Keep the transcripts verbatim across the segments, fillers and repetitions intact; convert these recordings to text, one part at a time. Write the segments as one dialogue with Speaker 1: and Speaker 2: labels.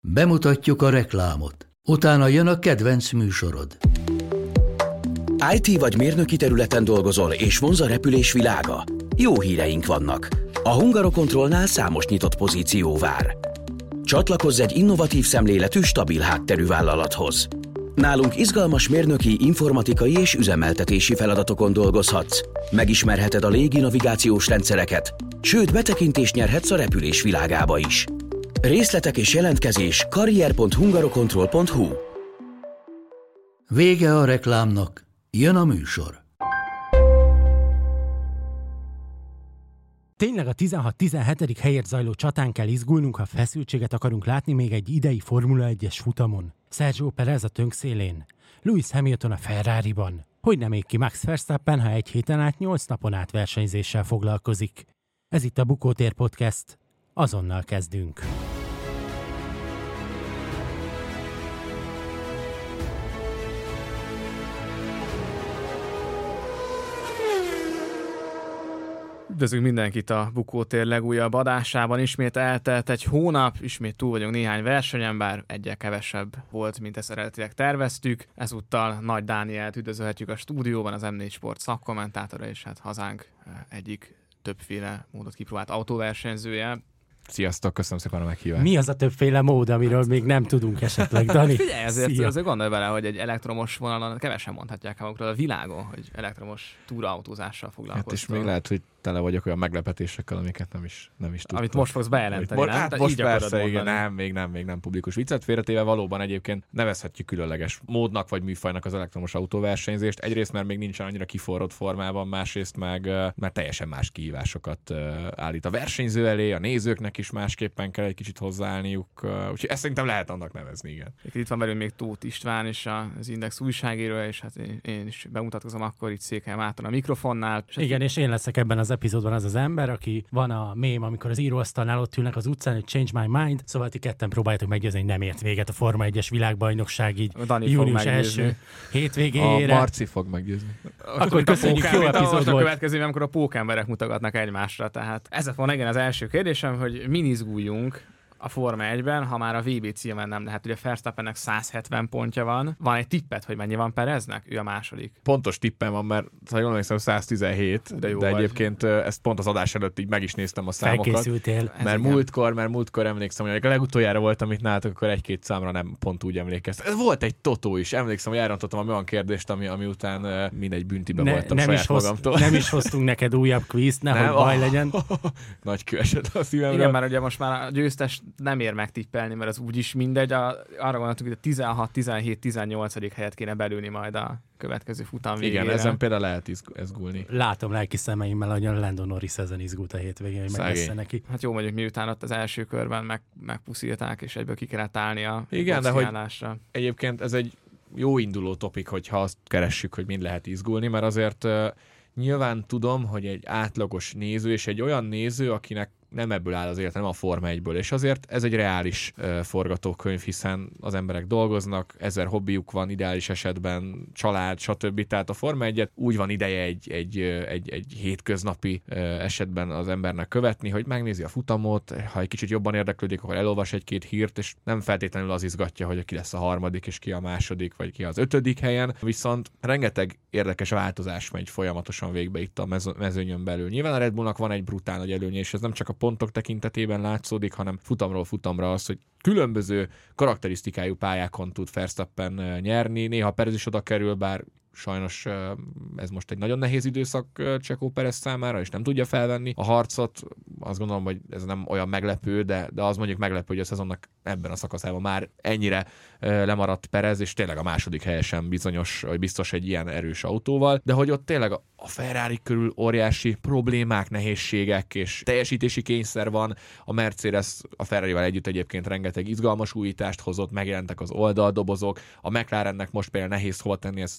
Speaker 1: Bemutatjuk a reklámot. Utána jön a kedvenc műsorod.
Speaker 2: í té vagy mérnöki területen dolgozol, és vonz a repülés világa? Jó híreink vannak. A Hungarocontrolnál számos nyitott pozíció vár. Csatlakozz egy innovatív szemléletű, stabil hátterű vállalathoz. Nálunk izgalmas mérnöki, informatikai és üzemeltetési feladatokon dolgozhatsz. Megismerheted a légi navigációs rendszereket, sőt betekintést nyerhetsz a repülés világába is. Részletek és jelentkezés karrier pont hungarocontrol pont hu.
Speaker 1: Vége a reklámnak, jön a műsor.
Speaker 3: Tényleg a tizenhat-tizenhetedik helyért zajló csatán kell izgulnunk, ha feszültséget akarunk látni még egy idei Formula egyes futamon. Sergio Perez a tönkszélén, Lewis Hamilton a Ferrariban. Hogy nem ég ki Max Verstappen, ha egy héten át nyolc napon át versenyzéssel foglalkozik. Ez itt a Bukótér Podcast. Azonnal kezdünk.
Speaker 4: Üdvözlünk mindenkit a Bukótér legújabb adásában. Ismét eltelt egy hónap, ismét túl vagyunk néhány versenyen, bár egyel kevesebb volt, mint ezt eredetileg terveztük. Ezúttal Nagy Dánielt üdvözölhetjük a stúdióban, az em négy Sport szakkommentátora, és hát hazánk egyik többféle módot kipróbált autóversenyzője.
Speaker 5: Sziasztok, köszönöm szépen a meghívást.
Speaker 3: Mi az a többféle mód, amiről még nem tudunk esetleg, Dani?
Speaker 4: Figyelj, azért, azért gondolj bele, hogy egy elektromos vonalon kevesen mondhatják magukról a világon, hogy elektromos túraautózással foglalkoznak.
Speaker 5: Hát és még lehet, hogy tele vagyok olyan meglepetésekkel, amiket nem is, nem is tudtam.
Speaker 4: Amit most fogsz bejelenteni,
Speaker 5: most,
Speaker 4: nem?
Speaker 5: Hát most persze, igen, nem, még nem, még nem publikus. Viccet félretéve valóban egyébként nevezhetjük különleges módnak vagy műfajnak az elektromos autóversenyzést. Egyrészt, mert még nincsen annyira kiforrott formában, másrészt meg mert teljesen más kihívásokat állít a versenyző elé, a nézőknek is másképpen kell egy kicsit hozzáállniuk. Úgyhogy ezt szerintem lehet annak nevezni, igen.
Speaker 4: Itt van velünk még Tóth István is, az Index újságírója, és hát én, én is bemutatkozom akkor itt Székely Márton a mikrofonnál.
Speaker 3: Igen, és én leszek ebben az epizódban az az ember, aki van a mém, amikor az íróasztalnál ott ülnek az utcán, hogy change my mind, szóval ti ketten próbáljátok meggyőzni, hogy nem ért véget a Forma egyes világbajnokság így június első hétvégére.
Speaker 5: A Marci fog meggyőzni.
Speaker 3: Akkor köszönjük, jó epizód volt.
Speaker 4: A következő, amikor a pókemberek mutogatnak egymásra, tehát ez van igen az első kérdésem, hogy min izguljunk a Forma egyben, ha már a vé bé címen nem lehet. Ugye Verstappennek száz hetven pontja van. Van egy tippet, hogy mennyi van Pereznek? Ő a második.
Speaker 5: Pontos tippem van, mert ha jól emlékszem, száz tizenhét, de, de egyébként ezt pont az adás előtt így meg is néztem a számokat.
Speaker 3: Felkészültél.
Speaker 5: Mert múltkor, mert múltkor emlékszem, hogy a legutoljára voltam itt nálatok, akkor egy-két számra nem pont úgy emlékeztem. Ez volt egy totó is, emlékszem, hogy elrontottam a olyan kérdést, ami, ami után mindegy büntibe ne, voltam nem saját hoz, magamtól.
Speaker 3: Nem is hoztunk neked újabb kvízt, nehogy baj oh, legyen.
Speaker 5: Nagy kő esett a szívemre.
Speaker 4: Igen, mert ugye most már a győztes nem ér meg tippelni, mert az úgyis mindegy. A, arra gondoltuk, hogy a tizenhat, tizenhét, tizennyolcadik helyet kéne belülni majd a következő futam végére.
Speaker 5: Igen, ezen például lehet izgulni.
Speaker 3: Látom lelki szemeimmel, hogy a Lando Norris ezen izgult a hétvégén, hogy meg lesz neki.
Speaker 4: Hát jó, mondjuk miután ott az első körben meg, megpuszíták, és egyből ki kellett állni a
Speaker 5: igen, de hogy egyébként ez egy jó induló topik, hogyha azt keressük, hogy mind lehet izgulni, mert azért uh, nyilván tudom, hogy egy átlagos néző, és egy olyan néző, akinek nem ebből áll az élet, nem a Forma egyből. És azért ez egy reális uh, forgatókönyv, hiszen az emberek dolgoznak, ezer hobbiuk van, ideális esetben család, stb. Tehát a Forma egyet úgy van ideje egy, egy, egy, egy hétköznapi uh, esetben az embernek követni, hogy megnézi a futamot, ha egy kicsit jobban érdeklődik, akkor elolvas egy-két hírt, és nem feltétlenül az izgatja, hogy ki lesz a harmadik, és ki a második, vagy ki az ötödik helyen. Viszont rengeteg érdekes változás megy folyamatosan végbe itt a mezőnyön belül. Nyilván a Red Bullnak van egy brutál nagy előnye, és ez nem csak a pontok tekintetében látszódik, hanem futamról futamra az, hogy különböző karakterisztikájú pályákon tud Verstappen nyerni. Néha Perez is oda kerül, bár sajnos ez most egy nagyon nehéz időszak Checo Perez számára, és nem tudja felvenni a harcot. Azt gondolom, hogy ez nem olyan meglepő, de, de az mondjuk meglepő, hogy a szezonnak ebben a szakaszában már ennyire lemaradt Perez, és tényleg a második helyesen bizonyos, vagy biztos egy ilyen erős autóval, de hogy ott tényleg a Ferrari körül óriási problémák, nehézségek és teljesítési kényszer van. A Mercedes a Ferrarival együtt egyébként rengeteg izgalmas újítást hozott, megjelentek az oldaldobozok, a McLarennek most például nehéz hova tenni ezt az időmérő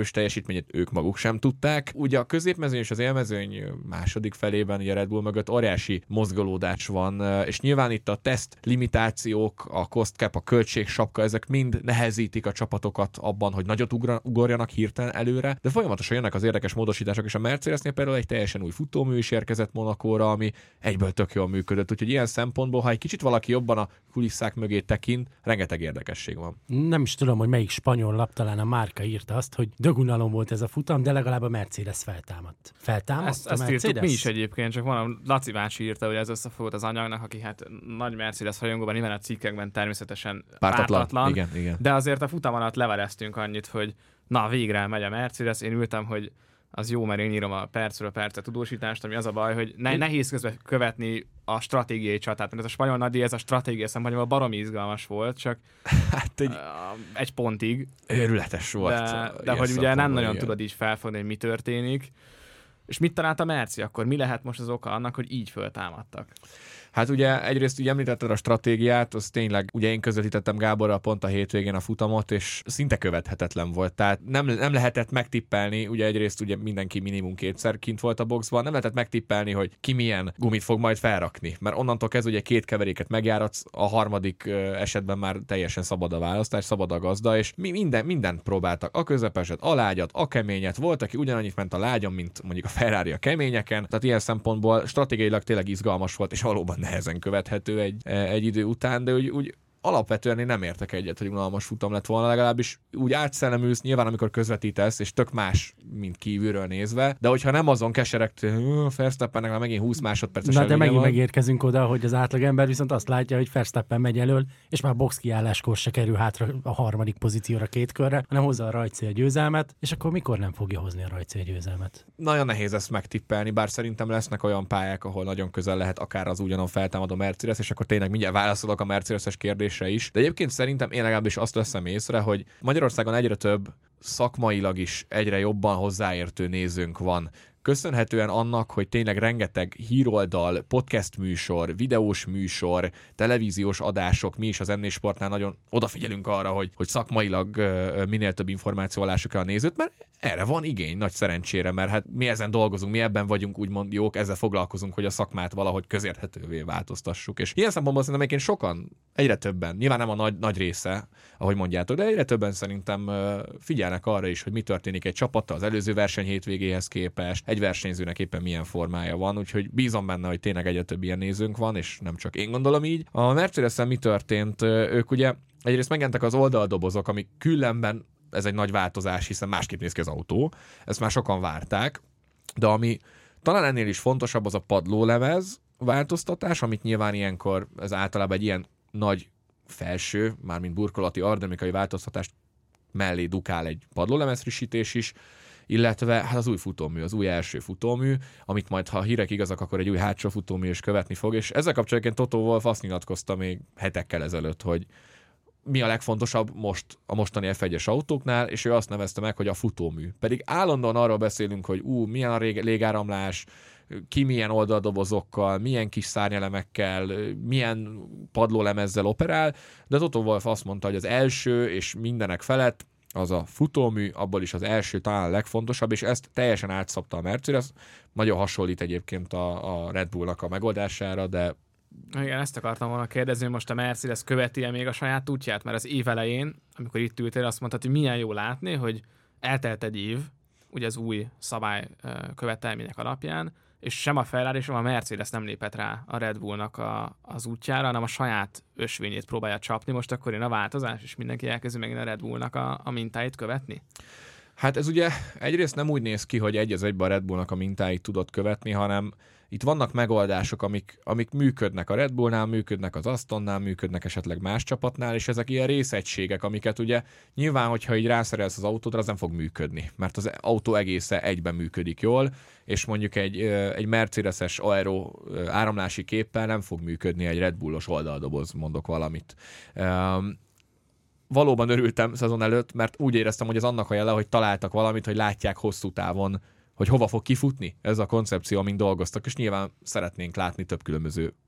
Speaker 5: erős teljesítményét ők maguk sem tudták. Ugye a középmezőny és az élmezőny második felében a Red Bull mögött óriási mozgolódás van, és nyilván itt a teszt limitációk, a cost cap, a költségsapka, ezek mind nehezítik a csapatokat abban, hogy nagyot ugorjanak hirtelen előre, de folyamatosan jönnek az érdekes módosítások, és a Mercedesnél például egy teljesen új futómű is érkezett Monakóra, ami egyből tök jól működött, úgyhogy ilyen szempontból, ha egy kicsit valaki jobban a kulisszák mögé tekint, rengeteg érdekesség van.
Speaker 3: Nem is tudom, hogy melyik spanyol lap, talán a Márka írta azt, hogy dögunalom volt ez a futam, de legalább a Mercedes feltámadt. Feltámadt
Speaker 4: ezt,
Speaker 3: a
Speaker 4: ezt
Speaker 3: Mercedes?
Speaker 4: írtuk mi is egyébként, csak van a Laci bácsi írta, hogy ez összefogott az anyagnak, aki hát nagy Mercedes rajongóban, nyilván a cikkekben természetesen pártatlan, pártatlan
Speaker 5: igen, igen.
Speaker 4: de azért a futam alatt leveleztünk annyit, hogy na végre megy a Mercedes, én ültem, hogy az jó, mert én írom a percről percre tudósítást, ami az a baj, hogy ne, nehéz közben követni a stratégiai csatát, mert ez a spanyol nagydíj, ez a stratégiai szempontjából baromi izgalmas volt, csak hát egy, uh, egy pontig.
Speaker 5: Őrületes volt.
Speaker 4: De, de hogy ugye nem nagyon tudod így felfogni, hogy mi történik. És mit talált a Merci akkor? Mi lehet most az oka annak, hogy így föltámadtak?
Speaker 5: Hát ugye egyrészt ugye említetted a stratégiát, az tényleg, ugye én közvetítettem Gáborral pont a hétvégén a futamot, és szinte követhetetlen volt. Tehát nem, nem lehetett megtippelni, ugye egyrészt ugye mindenki minimum kétszer kint volt a boxban, nem lehetett megtippelni, hogy ki milyen gumit fog majd felrakni. Mert onnantól kezdve ugye két keveréket megjáratsz, a harmadik esetben már teljesen szabad a választás, szabad a gazda, és mi minden, mindent próbáltak. A közepeset, a lágyat, a keményet, volt, aki ugyanannyit ment a lágyon, mint mondjuk a Ferrari a keményeken. Tehát ilyen szempontból stratégiailag tényleg izgalmas volt, és valóban nehezen követhető egy, egy idő után, de úgy, úgy alapvetően én nem értek egyet, hogy unalmas futam lett volna, legalábbis úgy átszellemülsz, nyilván amikor közvetítesz, és tök más, mint kívülről nézve, de hogyha nem azon keseregtől, Verstappennek már megint húsz másodperces
Speaker 3: Na de megint
Speaker 5: van.
Speaker 3: megérkezünk oda, hogy az átlagember viszont azt látja, hogy Verstappen megy elől, és már box kiálláskor se kerül hátra a harmadik pozícióra két körre, hanem hozza a rajtcél győzelmet, és akkor mikor nem fogja hozni a rajtcél győzelmet?
Speaker 5: Nagyon nehéz ezt megtippelni, bár szerintem lesznek olyan pályák, ahol nagyon közel lehet akár az ugyanon feltámadó Mercedes, és akkor tényleg mindjárt válaszolok a Mercedes-es kérdésre is. De egyébként szerintem én legalábbis azt veszem észre, hogy Magyarországon egyre több szakmailag is egyre jobban hozzáértő nézőnk van. Köszönhetően annak, hogy tényleg rengeteg híroldal, podcast műsor, videós műsor, televíziós adások, mi is az em négy Sportnál nagyon odafigyelünk arra, hogy, hogy szakmailag uh, minél több információ lássuk el a nézőt, mert erre van igény, nagy szerencsére, mert hát mi ezen dolgozunk, mi ebben vagyunk úgymond jók, ezzel foglalkozunk, hogy a szakmát valahogy közérthetővé változtassuk. És ilyen szempontból szerintem egyébként sokan, egyre többen, nyilván nem a nagy, nagy része, ahogy mondjátok, de egyre többen szerintem uh, figyelnek arra is, hogy mi történik egy csapattal az előző verseny hétvégéhez képest, egy versenyzőnek éppen milyen formája van, úgyhogy bízom benne, hogy tényleg egyre több ilyen nézőnk van, és nem csak én gondolom így. A Mercedes-en mi történt? Ők ugye egyrészt megjelentek az oldaldobozok, amik különben ez egy nagy változás, hiszen másképp néz ki az autó, ezt már sokan várták, de ami talán ennél is fontosabb, az a padlólemez változtatás, amit nyilván ilyenkor, ez általában egy ilyen nagy felső, mármint burkolati aerodinamikai változtatást mellé dukál egy padlólemez frissítés is, illetve hát az új futómű, az új első futómű, amit majd, ha a hírek igazak, akkor egy új hátsó futómű is követni fog, és ezzel kapcsolatban Toto Wolff azt nyilatkozta még hetekkel ezelőtt, hogy mi a legfontosabb most a mostani ef egyes autóknál, és ő azt nevezte meg, hogy a futómű. Pedig állandóan arról beszélünk, hogy ú, milyen a légáramlás, ki milyen oldaldobozokkal, milyen kis szárnyelemekkel, milyen padlólemezzel operál, de Toto Wolff azt mondta, hogy az első és mindenek felett az a futómű, abból is az első talán a legfontosabb, és ezt teljesen átszabta a Mercedes. Nagyon hasonlít egyébként a, a Red Bullnak a megoldására, de
Speaker 4: igen, ezt akartam volna kérdezni, hogy most a Mercedes követi-e még a saját útját, mert az év elején, amikor itt ültél, azt mondtad, hogy milyen jó látni, hogy eltelt egy év, ugye az új szabály követelmények alapján, és sem a Ferrari, sem a Mercedes nem lépett rá a Red Bullnak a, az útjára, hanem a saját ösvényét próbálja csapni. Most akkor jön a változás, és mindenki elkezdi megint a Red Bullnak a, a mintáit követni?
Speaker 5: Hát ez ugye egyrészt nem úgy néz ki, hogy egy az egyben a Red Bullnak a mintáit tudott követni, hanem itt vannak megoldások, amik, amik működnek a Red Bullnál, működnek az Astonnál, működnek esetleg más csapatnál, és ezek ilyen részegységek, amiket ugye nyilván, hogyha így rászerelsz az autódra, az nem fog működni, mert az autó egésze egyben működik jól, és mondjuk egy, egy Mercedes-es aero áramlási képpel nem fog működni egy Red Bullos oldaldoboz, mondok valamit. Um, valóban örültem szezon előtt, mert úgy éreztem, hogy az annak a jele, hogy találtak valamit, hogy látják hosszú távon, hogy hova fog kifutni ez a koncepció, amin dolgoztak, és nyilván szeretnénk látni több különböző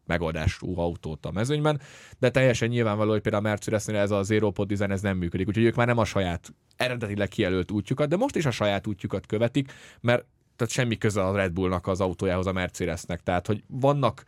Speaker 5: megoldású autót a mezőnyben, de teljesen nyilvánvaló, hogy például a Mercedesnél ez a Zero Pod Design ez nem működik, úgyhogy ők már nem a saját eredetileg kijelölt útjukat, de most is a saját útjukat követik, mert tehát semmi köze a Red Bullnak az autójához a Mercedesnek, tehát hogy vannak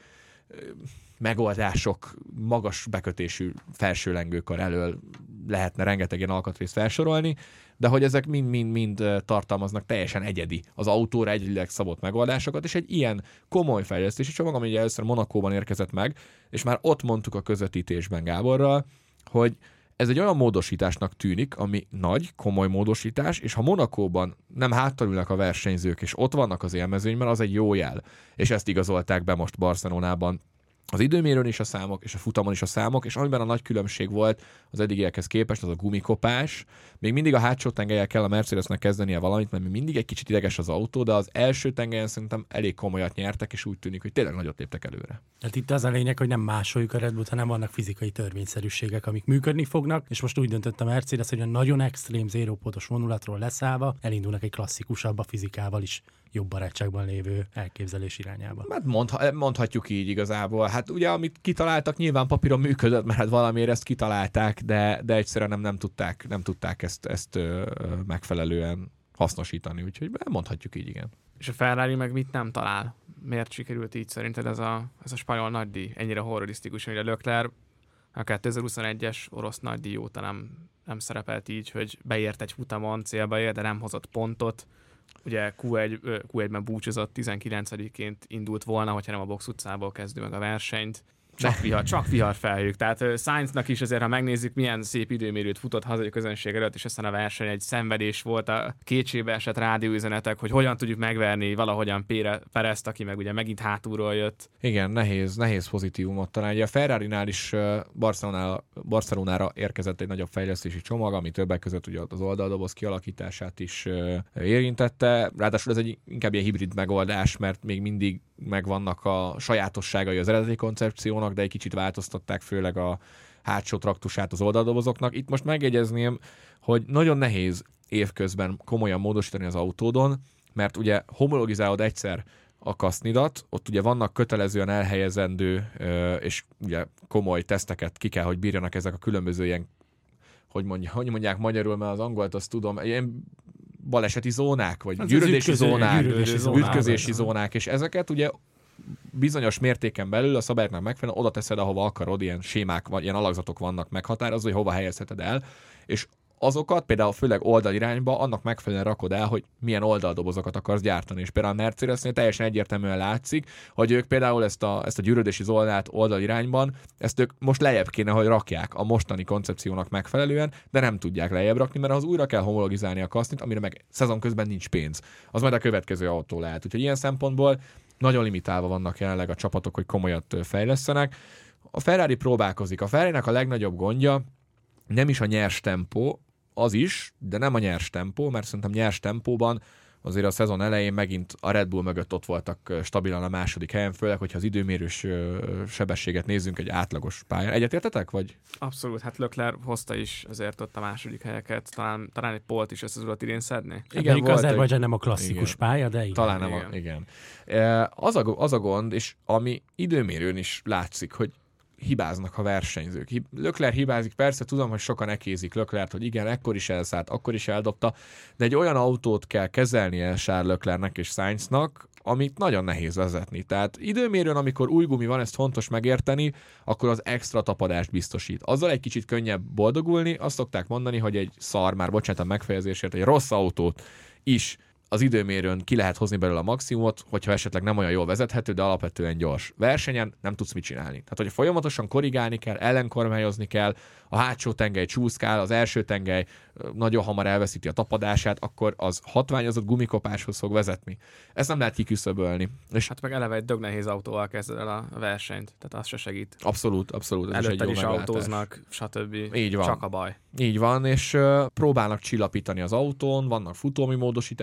Speaker 5: megoldások, magas bekötésű felsőlengőkar elől lehetne rengeteg ilyen alkatrészt felsorolni, de hogy ezek mind-mind-mind tartalmaznak teljesen egyedi, az autóra egyedileg szabott megoldásokat, és egy ilyen komoly fejlesztési csomag, ami ugye először Monacóban érkezett meg, és már ott mondtuk a közvetítésben Gáborral, hogy ez egy olyan módosításnak tűnik, ami nagy, komoly módosítás, és ha Monacóban nem háttalülnek a versenyzők, és ott vannak az élmezőnyben, az egy jó jel. És ezt igazolták be most Barcelonában. Az időmérőn is a számok, és a futamon is a számok, és amiben a nagy különbség volt az eddigiekhez képest, az a gumikopás. Még mindig a hátsó tengelyen kell a Mercedesnek kezdenie valamit, mert még mindig egy kicsit ideges az autó, de az első tengelyen szerintem elég komolyat nyertek, és úgy tűnik, hogy tényleg nagyot léptek előre.
Speaker 3: Hát itt az a lényeg, hogy nem másoljuk a Red Bullt, hanem vannak fizikai törvényszerűségek, amik működni fognak, és most úgy döntött a Mercedes, hogy a nagyon extrém zérópontos vonulatról leszállva elindulnak egy klasszikusabb, a fizikával is jobb barátságban lévő elképzelés irányába.
Speaker 5: Hát mondha, mondhatjuk így igazából. Hát ugye, amit kitaláltak, nyilván papíron működött, mert hát valamiért ezt kitalálták, de, de egyszerűen nem, nem tudták, nem tudták ezt, ezt ö, megfelelően hasznosítani, úgyhogy mondhatjuk így, igen.
Speaker 4: És a Ferrari meg mit nem talál? Miért sikerült így szerinted ez a, ez a spanyol nagydíj? Ennyire horrorisztikus, hogy a Leclerc a kétezer-huszonegyes orosz nagydíj óta nem, nem szerepelt így, hogy beért egy futamon, célba ért, de nem hozott pontot. Ugye Q egy, Q egyben búcsúzott, tizenkilencediként indult volna, hogyha nem a box utcából kezdő meg a versenyt. Csak vihar, csak viharfelhők. Tehát Sainznak is azért, ha megnézzük, milyen szép időmérőt futott hazai közönség előtt, és aztán a verseny egy szenvedés volt, a kétségbe esett rádióüzenetek, hogy hogyan tudjuk megverni valahogyan Perezt, aki meg ugye megint hátulról jött.
Speaker 5: Igen, nehéz, nehéz pozitívumot találni. A Ferrarinál is Barcelonára, Barcelonára érkezett egy nagyobb fejlesztési csomag, ami többek között ugye az oldaldoboz kialakítását is érintette. Ráadásul ez egy inkább egy hibrid megoldás, mert még mindig megvannak a sajátosságai az eredeti koncepciónak, de egy kicsit változtatták főleg a hátsó traktusát az oldaldobozoknak. Itt most megjegyezném, hogy nagyon nehéz évközben komolyan módosítani az autódon, mert ugye homologizálod egyszer a kasznidat, ott ugye vannak kötelezően elhelyezendő és ugye komoly teszteket ki kell, hogy bírjanak ezek a különböző ilyen, hogy, mondja, hogy mondják magyarul, mert az angolt azt tudom, ilyen baleseti zónák, vagy hát gyűrődési zónák, gyűrődési zónák, ütközési zónák, és ezeket ugye bizonyos mértéken belül a szabályoknak megfelelően oda teszed, ahova akarod, ilyen sémák, vagy ilyen alakzatok vannak meghatározva, hogy hova helyezheted el, és azokat például főleg oldalirányba annak megfelelően rakod el, hogy milyen oldaldobozokat akarsz gyártani. És például a Mercedesnél teljesen egyértelműen látszik, hogy ők például ezt a, ezt a gyűrődési zónát oldalirányban, ezt ők most lejjebb kéne, hogy rakják a mostani koncepciónak megfelelően, de nem tudják lejjebb rakni, mert az újra kell homologizálni a kasznit, amire meg szezon közben nincs pénz. Az majd a következő autó lehet. Úgyhogy ilyen szempontból nagyon limitálva vannak jelenleg a csapatok, hogy komolyat fejlesztenek. A Ferrari próbálkozik. A Ferrarinek a legnagyobb gondja nem is a nyers tempó, az is, de nem a nyers tempó, mert szerintem nyers tempóban azért a szezon elején megint a Red Bull mögött ott voltak stabilan a második helyen, főleg, hogyha az időmérős sebességet nézzünk egy átlagos pályán. Egyetértetek, vagy?
Speaker 4: Abszolút, hát Leclerc hozta is azért ott a második helyeket, talán, talán egy polt is össze tudott idén szedni.
Speaker 3: Igen, volt, Azerbajdzsán nem a klasszikus igen. pálya, de igen.
Speaker 5: Talán nem igen. A, igen. Az a, az a gond, és ami időmérőn is látszik, hogy hibáznak a versenyzők. Leclerc hibázik, persze tudom, hogy sokan ekézik Leclerc, hogy igen, ekkor is elszállt, akkor is eldobta, de egy olyan autót kell kezelnie Charles Leclercnek és Sainznak, amit nagyon nehéz vezetni. Tehát időmérőn, amikor új gumi van, ezt fontos megérteni, akkor az extra tapadást biztosít. Azzal egy kicsit könnyebb boldogulni, azt szokták mondani, hogy egy szar, már bocsánat a megfejezésért, egy rossz autót is az időmérőn ki lehet hozni belőle a maximumot, hogyha esetleg nem olyan jól vezethető, de alapvetően gyors. Versenyen nem tudsz mit csinálni. Tehát, hogy folyamatosan korrigálni kell, ellenkormányozni kell, a hátsó tengely csúszkál, az első tengely nagyon hamar elveszíti a tapadását, akkor az hatványozott gumikopáshoz fog vezetni. Ezt nem lehet kiküszöbölni. És
Speaker 4: hát meg eleve egy dög nehéz autóval kezded el a versenyt, tehát az se segít.
Speaker 5: Abszolút, abszolút. Ez
Speaker 4: előtted
Speaker 5: is,
Speaker 4: is autóznak, stb.
Speaker 5: Így van.
Speaker 4: Csak a baj.
Speaker 5: Így van, és uh, próbálnak csillapítani az autón, vannak futómi módosítások is,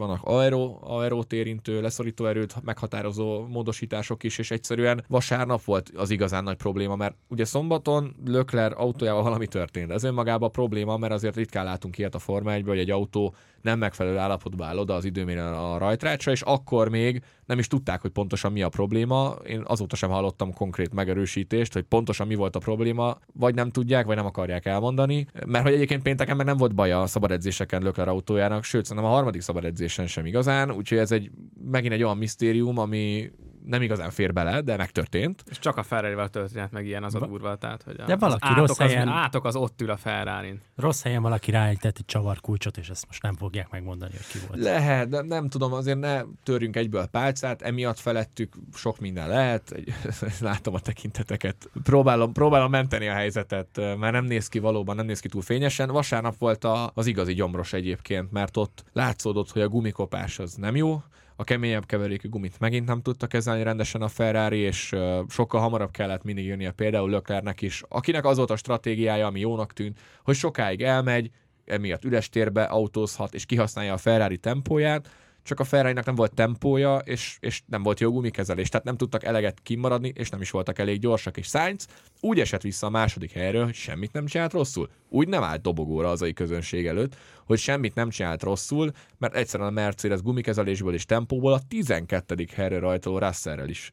Speaker 5: vannak aero, aerótérintő, leszorító erőt meghatározó módosítások is, és egyszerűen vasárnap volt az igazán nagy probléma, mert ugye szombaton Leclerc autójával valami történt. Ez önmagában a probléma, mert azért ritkán látunk ilyet a Forma egyből, hogy egy autó nem megfelelő állapotban áll oda az időmérőn a rajtrácsra, és akkor még nem is tudták, hogy pontosan mi a probléma. Én azóta sem hallottam konkrét megerősítést, hogy pontosan mi volt a probléma, vagy nem tudják, vagy nem akarják elmondani, mert hogy egyébként pénteken meg nem volt baja a szabad edzéseken Leclerc autójának, sőt, szerintem a harmadik szabad edzésen sem igazán, úgyhogy ez egy megint egy olyan misztérium, ami nem igazán fér bele, de megtörtént.
Speaker 4: És csak a Ferrarivel történt meg ilyen az a durva, tehát hogy
Speaker 3: de valaki
Speaker 4: az
Speaker 3: rossz
Speaker 4: átok,
Speaker 3: helyen,
Speaker 4: az, átok az ott ül a Ferrarin.
Speaker 3: Rossz helyen valaki ráállített egy csavarkulcsot, és ezt most nem fogják megmondani, hogy ki volt.
Speaker 5: Lehet, de nem tudom, azért ne törjünk egyből pálcát, emiatt felettük sok minden lehet, egy, látom a tekinteteket. Próbálom, próbálom menteni a helyzetet, mert nem néz ki valóban, nem néz ki túl fényesen. Vasárnap volt a, az igazi gyomros egyébként, mert ott látszódott, hogy a gumikopás az nem jó, a keményebb keverékű gumit megint nem tudta kezelni rendesen a Ferrari, és uh, sokkal hamarabb kellett mindig jönnie például Leclercnek is, akinek az volt a stratégiája, ami jónak tűnt, hogy sokáig elmegy, emiatt üres térbe autózhat, és kihasználja a Ferrari tempóját, csak a Ferrarinak nem volt tempója, és, és nem volt jó gumikezelés, tehát nem tudtak eleget kimaradni, és nem is voltak elég gyorsak, és Sainz úgy esett vissza a második helyről, hogy semmit nem csinált rosszul. Úgy nem állt dobogóra az ai közönség előtt, hogy semmit nem csinált rosszul, mert egyszerűen a Mercedes gumikezelésből és tempóból a tizenkettedik helyre rajtoló Russellrel is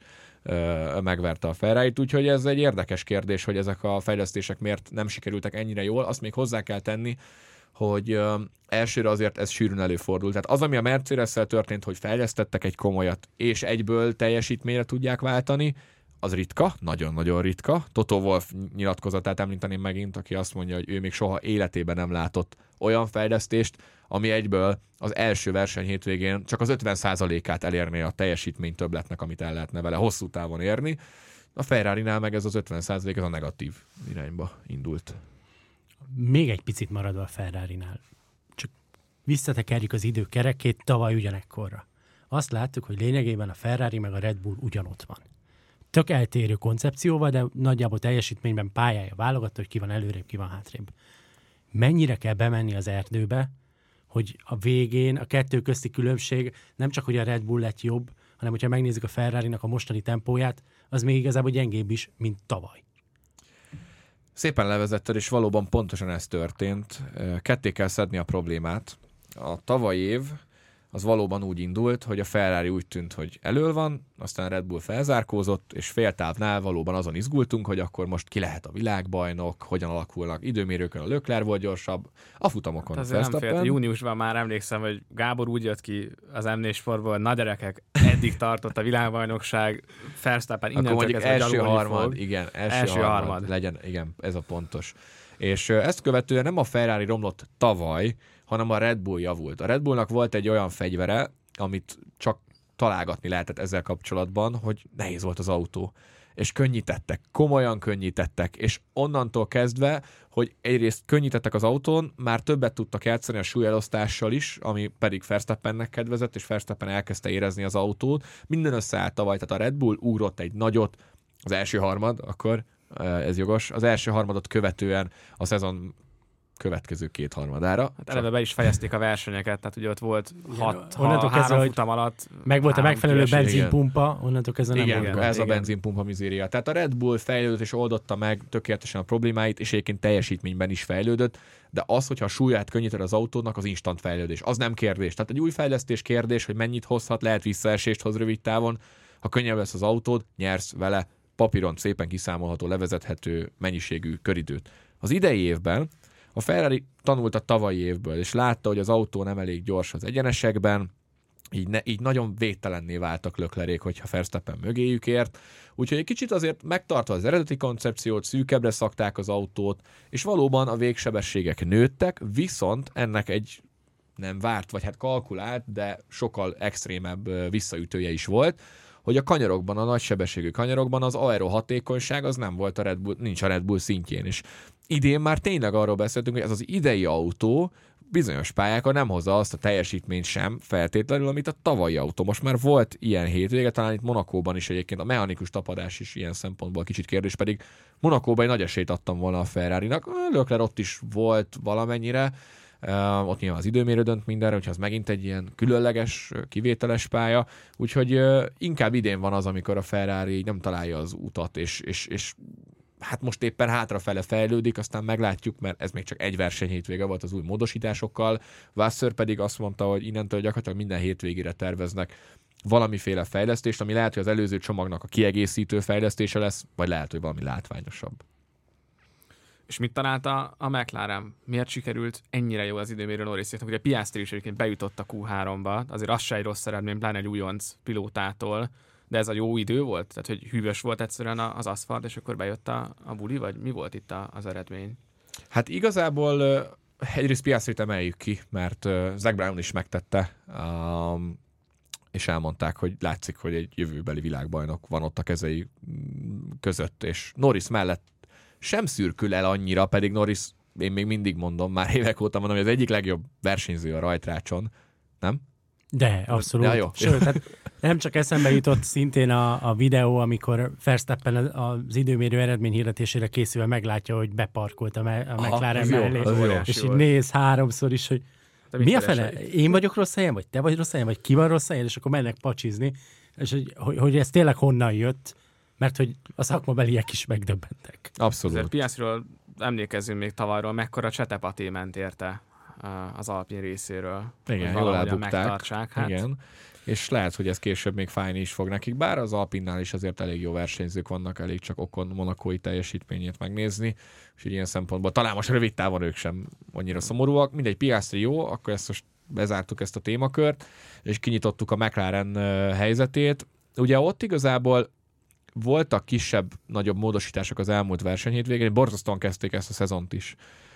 Speaker 5: ö, megverte a Ferrarit, úgyhogy ez egy érdekes kérdés, hogy ezek a fejlesztések miért nem sikerültek ennyire jól, azt még hozzá kell tenni, hogy ö, elsőre azért ez sűrűn előfordul. Tehát az, ami a Mercedes-szel történt, hogy fejlesztettek egy komolyat, és egyből teljesítményre tudják váltani, az ritka, nagyon-nagyon ritka. Toto Wolff nyilatkozatát említeném megint, aki azt mondja, hogy ő még soha életében nem látott olyan fejlesztést, ami egyből az első verseny hétvégén csak az ötven százalékát elérné a teljesítmény többletnek, amit el lehetne vele hosszú távon érni. A Ferrarinál meg ez az ötven százalék ez a negatív irányba indult.
Speaker 3: Még egy picit maradva a Ferrarinál. Csak visszatekerjük az idő kerekét tavaly ugyanekkorra. Azt láttuk, hogy lényegében a Ferrari meg a Red Bull ugyanott van. Tök eltérő koncepcióval, de nagyjából teljesítményben pályája válogatta, hogy ki van előrébb, ki van hátrébb. Mennyire kell bemenni az erdőbe, hogy a végén a kettő közti különbség nem csak, hogy a Red Bull lett jobb, hanem hogyha megnézzük a Ferrarinak a mostani tempóját, az még igazából gyengébb is, mint tavaly.
Speaker 5: Szépen levezetted, és valóban pontosan ez történt. Ketté kell szedni a problémát. A tavalyi év az valóban úgy indult, hogy a Ferrari úgy tűnt, hogy elől van, aztán a Red Bull felzárkózott, és féltávnál valóban azon izgultunk, hogy akkor most ki lehet a világbajnok, hogyan alakulnak időmérőkön, a Leclerc volt gyorsabb, a futamokon
Speaker 4: hát
Speaker 5: a Verstappen.
Speaker 4: Júniusban már emlékszem, hogy Gábor úgy jött ki az em négy Sportból, na gyerekek, eddig tartott a világbajnokság, Verstappen innentől
Speaker 5: akkor mondjuk
Speaker 4: kezdve
Speaker 5: első harmad,
Speaker 4: fog.
Speaker 5: igen, első,
Speaker 4: első
Speaker 5: harmad,
Speaker 4: harmad
Speaker 5: legyen, igen, ez a pontos. És ezt követően nem a Ferrari romlott tavaly, hanem a Red Bull javult. A Red Bullnak volt egy olyan fegyvere, amit csak találgatni lehetett ezzel kapcsolatban, hogy nehéz volt az autó. És könnyítettek, komolyan könnyítettek, és onnantól kezdve, hogy egyrészt könnyítettek az autón, már többet tudtak játszani a súlyelosztással is, ami pedig Verstappennek kedvezett, és Verstappen elkezdte érezni az autót. Minden összeállt tavaly, tehát a Red Bull ugrott egy nagyot, az első harmad, akkor ez jogos, az első harmadot követően a szezon következő két harmadára.
Speaker 4: Hát eleve be is fejezték a versenyeket, tehát ugye ott volt hat, ha
Speaker 3: onnantól
Speaker 4: három
Speaker 3: kezdve,
Speaker 4: futam alatt.
Speaker 3: Meg volt a megfelelő
Speaker 4: kiesés.
Speaker 3: benzinpumpa, onnantól kezdve nem
Speaker 5: igen,
Speaker 3: volt.
Speaker 5: ez
Speaker 4: igen.
Speaker 5: a benzinpumpa mizéria. Tehát a Red Bull fejlődött és oldotta meg tökéletesen a problémáit, és egyébként teljesítményben is fejlődött, de az, hogyha a súlyát könnyíted az autónak, az instant fejlődés. Az nem kérdés. Tehát egy új fejlesztés kérdés, hogy mennyit hozhat, lehet visszaesést hoz rövid távon. Ha könnyebb lesz az autód, nyersz vele papíron szépen kiszámolható, levezethető mennyiségű köridőt. Az idei évben a Ferrari tanult a tavalyi évből, és látta, hogy az autó nem elég gyors az egyenesekben, így, ne, így nagyon védtelenné váltak Leclercék, hogyha Verstappen mögéjük ért. Úgyhogy egy kicsit azért megtartva az eredeti koncepciót, szűkebbre szakták az autót, és valóban a végsebességek nőttek, viszont ennek egy nem várt, vagy hát kalkulált, de sokkal extrémebb visszaütője is volt, hogy a kanyarokban, a nagysebességű kanyarokban az aero hatékonyság az nem volt a Red Bull, nincs a Red Bull szintjén is. Idén már tényleg arról beszéltünk, hogy ez az idei autó bizonyos pályákon nem hozza azt a teljesítményt sem feltétlenül, amit a tavalyi autó. Most már volt ilyen hétvége, talán itt Monakóban is egyébként a mechanikus tapadás is ilyen szempontból kicsit kérdés, pedig Monakóban egy nagy esélyt adtam volna a Ferrarinak. Leclerc ott is volt valamennyire, Uh, ott nyilván az időmérő dönt mindenre, hogyha az megint egy ilyen különleges, kivételes pálya. Úgyhogy uh, inkább idén van az, amikor a Ferrari nem találja az utat, és, és, és hát most éppen hátrafele fejlődik, aztán meglátjuk, mert ez még csak egy verseny hétvége volt az új módosításokkal. Vasseur pedig azt mondta, hogy innentől gyakorlatilag minden hétvégére terveznek valamiféle fejlesztést, ami lehet, hogy az előző csomagnak a kiegészítő fejlesztése lesz, vagy lehet, hogy valami látványosabb.
Speaker 4: És mit találta a McLaren? Miért sikerült ennyire jó az időmérő Norriséknak? Ugye Piastri is egyébként bejutott a kú háromba, azért az se egy rossz eredmény, pláne egy újonc pilótától, de ez a jó idő volt? Tehát, hogy hűvös volt egyszerűen az aszfalt, és akkor bejött a, a buli, vagy mi volt itt a, az eredmény?
Speaker 5: Hát igazából egyrészt Piastrit emeljük ki, mert Zak Brown is megtette, um, és elmondták, hogy látszik, hogy egy jövőbeli világbajnok van ott a kezei között, és Norris mellett sem szürkül el annyira, pedig Norris, én még mindig mondom, már évek óta mondom, hogy az egyik legjobb versenyző a rajtrácson, nem?
Speaker 3: De, abszolút.
Speaker 5: Ja, jó.
Speaker 3: Sőt, hát nem csak eszembe jutott szintén a, a videó, amikor Verstappen az időmérő eredmény hirdetésére készülve meglátja, hogy beparkolt a, a McLaren mellé, és így néz háromszor is, hogy mi a fele? Én vagyok rossz helyen, vagy te vagy rossz helyen, vagy ki van rossz helyen, és akkor mennek pacsizni, és hogy, hogy, hogy ez tényleg honnan jött, mert hogy a szakmabeliek is megdöbbentek.
Speaker 5: Abszolút.
Speaker 4: Piastriról emlékezzünk még tavalyról, mekkora csetepaté ment érte az Alpin részéről.
Speaker 5: Igen, jól elbukták.
Speaker 4: Hát.
Speaker 5: Igen. És lehet, hogy ez később még fájni is fog nekik, bár az Alpinnál is azért elég jó versenyzők vannak, elég csak Ocon monakói teljesítményét megnézni, és így ilyen szempontból talán most rövid távon ők sem annyira szomorúak. Mindegy, Piastri jó, akkor ezt most bezártuk ezt a témakört, és kinyitottuk a McLaren helyzetét. Ugye ott igazából voltak kisebb, nagyobb módosítások az elmúlt versenyhétvégén, borzasztóan kezdték ezt a szezont is.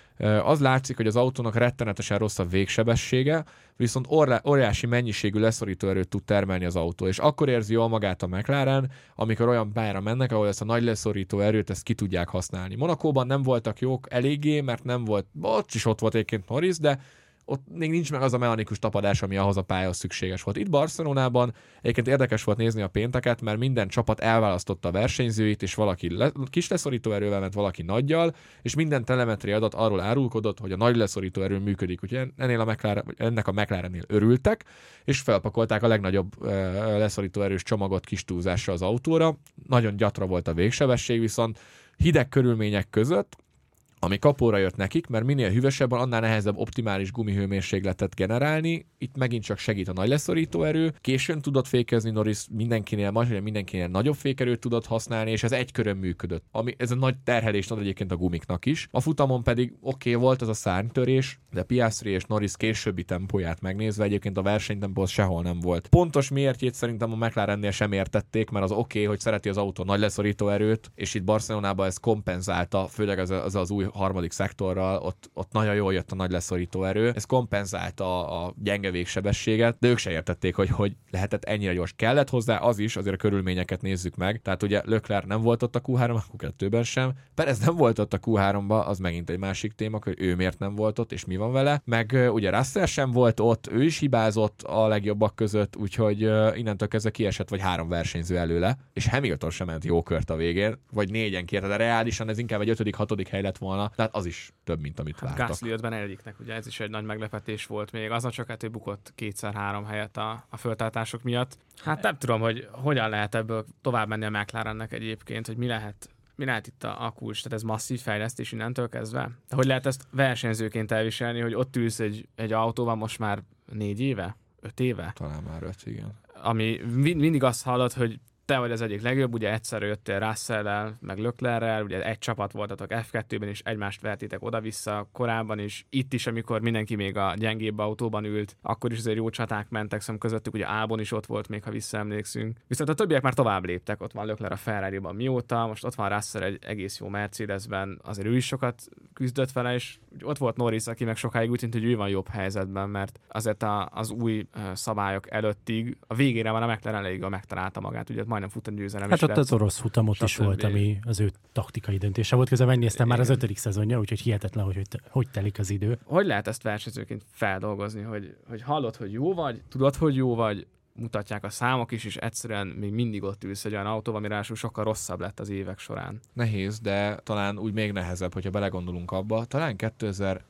Speaker 5: Az látszik, hogy az autónak rettenetesen rossz a végsebessége, viszont óriási mennyiségű leszorító erőt tud termelni az autó, és akkor érzi jól magát a McLaren, amikor olyan pályára mennek, ahol ezt a nagy leszorító erőt ezt ki tudják használni. Monakóban nem voltak jók eléggé, mert nem volt, ott is ott volt egyébként Norris, de ott még nincs meg az a mechanikus tapadás, ami ahhoz a pályához szükséges volt. Itt Barcelonában egyébként érdekes volt nézni a pénteket, mert minden csapat elválasztotta a versenyzőit, és valaki le, kis leszorító erővel ment, valaki nagyjal, és minden telemetri adat arról árulkodott, hogy a nagy leszorító erő működik. Úgyhogy ennél a McLaren, ennek a McLarennél örültek, és felpakolták a legnagyobb uh, leszorító erős csomagot kis túlzásra az autóra. Nagyon gyatra volt a végsebesség, viszont hideg körülmények között, ami kapóra jött nekik, mert minél hűvösebben, annál nehezebb optimális gumihőmérsékletet generálni. Itt megint csak segít a nagy leszorító erő. Későn tudott fékezni Norris, mindenkinél, majd mindenkinél nagyobb fékerőt tudott használni, és ez egy körön működött. Ami, ez a nagy terhelést ad egyébként a gumiknak is. A futamon pedig oké okay, volt az a szárnytörés, de Piastri és Norris későbbi tempóját megnézve egyébként a versenytempó sehol nem volt. Pontos miértjét szerintem a McLarennél sem értették, mert az oké, okay, hogy szereti az autó nagy leszorító erőt, és itt Barcelonában ez kompenzálta, főleg az, az, az új harmadik szektorral, ott, ott nagyon jól jött a nagy leszorító erő. Ez kompenzálta a, a gyenge végsebességet, de ők se értették, hogy hogy lehetett ennyire gyors. Kellett hozzá az is, azért a körülményeket nézzük meg. Tehát ugye Leclerc nem volt ott a kú háromban, a kú kettőben sem. Perez nem volt ott a kú háromban, az megint egy másik téma, hogy ő miért nem volt ott, és mi van vele. Meg ugye Russell sem volt ott, ő is hibázott a legjobbak között, úgyhogy innentől kezdve kiesett vagy három versenyző előle, és Hamilton sem ment jó kört a végén, vagy négyen kérte, de reálisan ez inkább egy ötödik, hatodik hely lett volna. Tehát az is több, mint amit
Speaker 4: hát
Speaker 5: vártak.
Speaker 4: Gasly jött be negyediknek, ugye ez is egy nagy meglepetés volt még. Az csak hát, hogy bukott kétszer-három helyet a, a föltartások miatt. Hát nem tudom, hogy hogyan lehet ebből tovább menni a McLarennek egyébként, hogy mi lehet, mi lehet itt a, a kulcs, tehát ez masszív fejlesztés innentől kezdve. De hogy lehet ezt versenyzőként elviselni, hogy ott ülsz egy, egy autóval most már négy éve? Öt éve?
Speaker 5: Talán már öt, igen.
Speaker 4: Ami mindig azt hallod, hogy te vagy az egyik legjobb, ugye egyszer jöttél Russell-el, meg Leclerc-rel, ugye egy csapat voltatok ef kettőben is, egymást vertétek oda-vissza korábban is, itt is, amikor mindenki még a gyengébb autóban ült, akkor is azért jó csaták mentek szem közöttük, ugye Albon is ott volt még, ha visszaemlékszünk. Viszont a többiek már tovább léptek, ott van Leclerc a Ferrari-ban mióta, most ott van Russell egy egész jó Mercedesben, azért ő is sokat küzdött vele, és ott volt Norris, aki meg sokáig úgy tűnt, hogy ő van jobb helyzetben, mert azért a, az új szabályok előttig a végére van a McLaren elég megtalálta magát, ugye majdnem futam győzelem.
Speaker 3: Hát ott az orosz futamot is volt, ami az ő taktikai döntése volt. Közben megnéztem már az ötödik szezonja, úgyhogy hihetetlen, hogy, hogy hogy telik az idő.
Speaker 4: Hogy lehet ezt versenyzőként feldolgozni, hogy, hogy hallod, hogy jó vagy, tudod, hogy jó vagy, mutatják a számok is, és egyszerűen még mindig ott ülsz egy olyan autóval, ami ráadásul sokkal rosszabb lett az évek során.
Speaker 5: Nehéz, de talán úgy még nehezebb, hogyha belegondolunk abba. Talán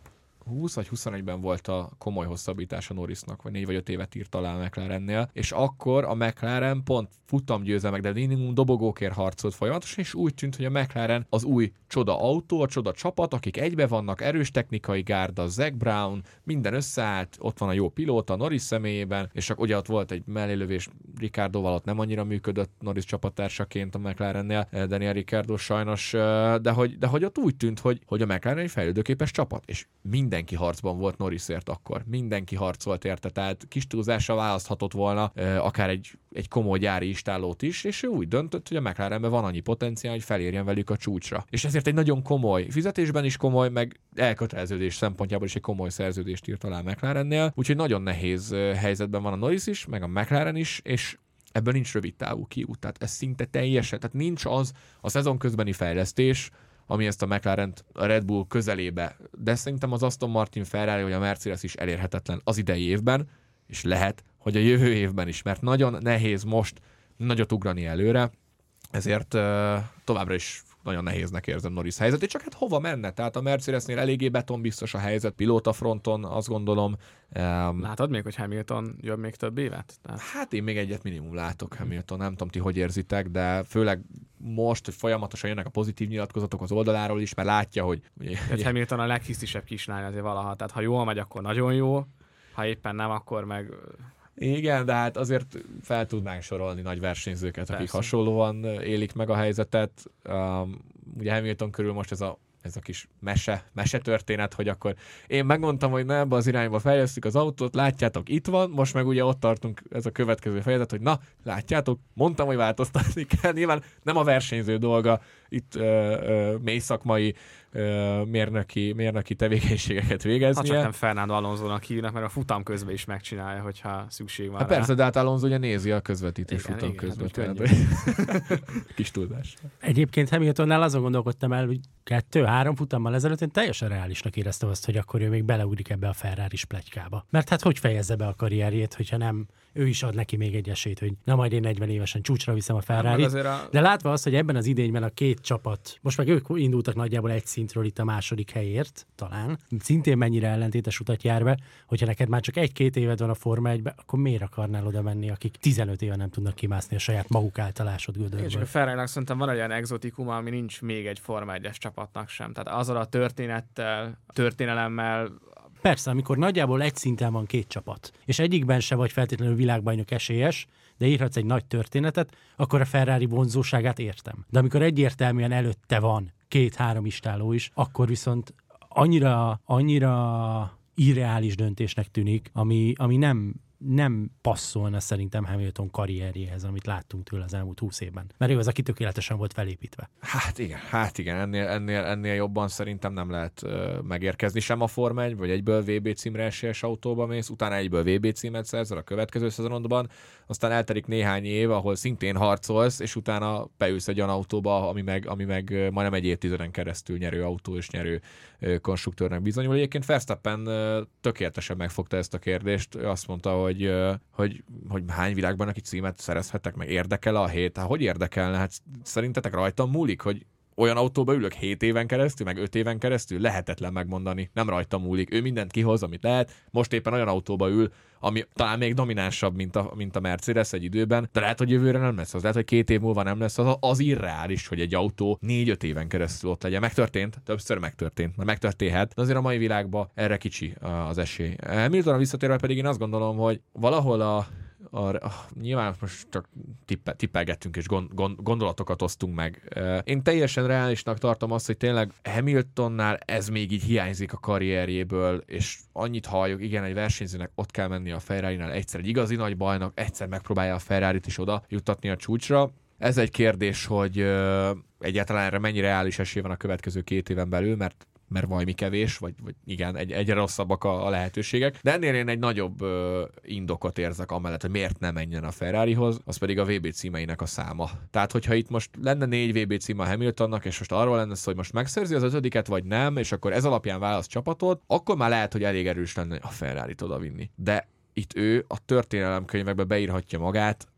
Speaker 5: húsz vagy huszonegyben volt a komoly hosszabbítása Norrisnak, vagy négy vagy öt évet írt talán a McLarennél, és akkor a McLaren pont futamgyőzelmek, de minimum dobogókért harcolt folyamatosan, és úgy tűnt, hogy a McLaren az új csoda autó, a csoda csapat, akik egybe vannak, erős technikai gárda, Zak Brown, minden összeállt, ott van a jó pilóta Norris személyében, és akkor ugye ott volt egy mellélövés Ricciardoval, ott nem annyira működött Norris csapattársaként a McLarennél, Daniel Ricciardo sajnos, de hogy, de hogy ott úgy tűnt, hogy, hogy a McLaren egy fejlődőképes csapat, és mindenki harcban volt Norrisért akkor. Mindenki harcolt érte, tehát kis túlzással választhatott volna akár egy, egy komoly gyári istállót is, és ő úgy döntött, hogy a McLarenben van annyi potenciál, hogy felérjen velük a csúcsra. És ezért egy nagyon komoly, fizetésben is komoly, meg elköteleződés szempontjából is egy komoly szerződést írt alá McLarennél, úgyhogy nagyon nehéz helyzetben van a Norris is, meg a McLaren is, és ebből nincs rövid távú kiút, tehát ez szinte teljesen, tehát nincs az a szezon közbeni fejlesztés, ami ezt a McLarent a Red Bull közelébe, de szerintem az Aston Martin, Ferrari, vagy a Mercedes is elérhetetlen az idei évben, és lehet, hogy a jövő évben is, mert nagyon nehéz most nagyot ugrani előre, ezért uh, továbbra is nagyon nehéznek érzem Norris helyzetét, csak hát hova menne? Tehát a Mercedesnél eléggé betonbiztos a helyzet, pilótafronton, azt gondolom. Um,
Speaker 4: Látod még, hogy Hamilton jobb még több évet? Tehát...
Speaker 5: Hát én még egyet minimum látok Hamilton, nem tudom ti, hogy érzitek, de főleg most, hogy folyamatosan jönnek a pozitív nyilatkozatok az oldaláról is, mert látja, hogy...
Speaker 4: Hát Hamilton a leghisztisebb kislány azért valaha, tehát ha jól megy, akkor nagyon jó, ha éppen nem, akkor meg...
Speaker 5: Igen, de hát azért fel tudnánk sorolni nagy versenyzőket, Persze. akik hasonlóan élik meg a helyzetet. Um, ugye Hamilton körül most ez a, ez a kis mese, mese történet, hogy akkor én megmondtam, hogy nem, ebbe az irányba fejlesztjük az autót, látjátok, itt van, most meg ugye ott tartunk, ez a következő fejezet, hogy na, látjátok, mondtam, hogy változtatni kell. Nyilván nem a versenyző dolga itt ö, ö, mély szakmai ö, mérnöki, mérnöki tevékenységeket végeznie.
Speaker 4: Ha csak nem Fernando Alonso-nak hívnak, mert a futam közben is megcsinálja, hogyha szükség van
Speaker 5: hát
Speaker 4: rá.
Speaker 5: Persze, de hát Alonso ugye nézi a közvetítés
Speaker 4: igen,
Speaker 5: futam
Speaker 4: igen,
Speaker 5: közben.
Speaker 4: Hát
Speaker 5: kis túlzás.
Speaker 3: Egyébként Hamiltonnál azon gondolkodtam el, hogy kettő-három futammal ezelőtt én teljesen reálisnak éreztem azt, hogy akkor ő még beleugrik ebbe a Ferrari-s pletykába. Mert hát hogy fejezze be a karrierjét, hogyha nem ő is ad neki még egy esélyt, hogy na majd én negyven évesen csúcsra viszem a Ferrarit. A... De látva azt, hogy ebben az idényben a két csapat, most meg ők indultak nagyjából egy szintről itt a második helyért, talán, szintén mennyire ellentétes utat jár be, hogyha neked már csak egy-két éved van a Forma egybe, akkor miért akarnál oda menni, akik tizenöt éve nem tudnak kimászni a saját maguk által ásott gödörből.
Speaker 4: És a Ferrarinak szerintem van egy olyan exotikuma, ami nincs még egy Forma egyes csapatnak sem. Tehát azzal a történettel, történelemmel.
Speaker 3: Persze, amikor nagyjából egy szinten van két csapat, és egyikben se vagy feltétlenül világbajnok esélyes, de írhatsz egy nagy történetet, akkor a Ferrari vonzóságát értem. De amikor egyértelműen előtte van két-három istálló is, akkor viszont annyira, annyira irreális döntésnek tűnik, ami, ami nem, nem passzolna szerintem Hamilton karrierjéhez, amit láttunk tőle az elmúlt húsz évben. Mert ő az, aki tökéletesen volt felépítve.
Speaker 5: Hát igen, hát igen, ennél, ennél, ennél jobban szerintem nem lehet uh, megérkezni sem a Forma egy, vagy egyből vé bé címre esélyes autóba mész, utána egyből vé bé címet szerzel a következő szezonodban, aztán eltelik néhány év, ahol szintén harcolsz, és utána beülsz egy olyan autóba, ami meg, ami meg majdnem egy évtizeden keresztül nyerő autó és nyerő uh, konstruktőrnek bizonyul. Egyébként Verstappen uh, tökéletesen megfogta ezt a kérdést, ő azt mondta, hogy Hogy, hogy, hogy hány világbajnoki címet szerezhetek, meg érdekel a hét? Hát hogy érdekelne? Hát szerintetek rajtam múlik, hogy olyan autóba ülök hét éven keresztül, meg öt éven keresztül? Lehetetlen megmondani. Nem rajtam múlik. Ő mindent kihoz, amit lehet. Most éppen olyan autóba ül, ami talán még dominánsabb, mint a, mint a Mercedes egy időben, de lehet, hogy jövőre nem lesz az. Lehet, hogy két év múlva nem lesz az. Az irreális, hogy egy autó négy-öt éven keresztül ott legyen. Megtörtént, többször megtörtént, mert megtörténhet, de azért a mai világban erre kicsi az esély. Hamiltonra visszatérve pedig én azt gondolom, hogy valahol a A, a, nyilván most csak tippe, tippelgettünk és gond, gond, gondolatokat osztunk meg. Én teljesen reálisnak tartom azt, hogy tényleg Hamiltonnál ez még így hiányzik a karrierjéből, és annyit halljuk, igen, egy versenyzőnek ott kell menni a Ferrarinál, egyszer egy igazi nagy bajnok, egyszer megpróbálja a Ferrarit is oda juttatni a csúcsra. Ez egy kérdés, hogy uh, egyáltalán erre mennyi reális esély van a következő két éven belül, mert mert valami kevés, vagy, vagy igen, egy, egyre rosszabbak a, a lehetőségek. De ennél én egy nagyobb ö, indokot érzek amellett, hogy miért nem menjen a Ferrarihoz, az pedig a vé bé címeinek a száma. Tehát, hogyha itt most lenne négy vé bé cím a Hamiltonnak, és most arról lenne szó, hogy most megszerzi az ötödiket, vagy nem, és akkor ez alapján választ csapatot, akkor már lehet, hogy elég erős lenne a Ferrarit odavinni. De itt ő a történelemkönyvekbe beírhatja magát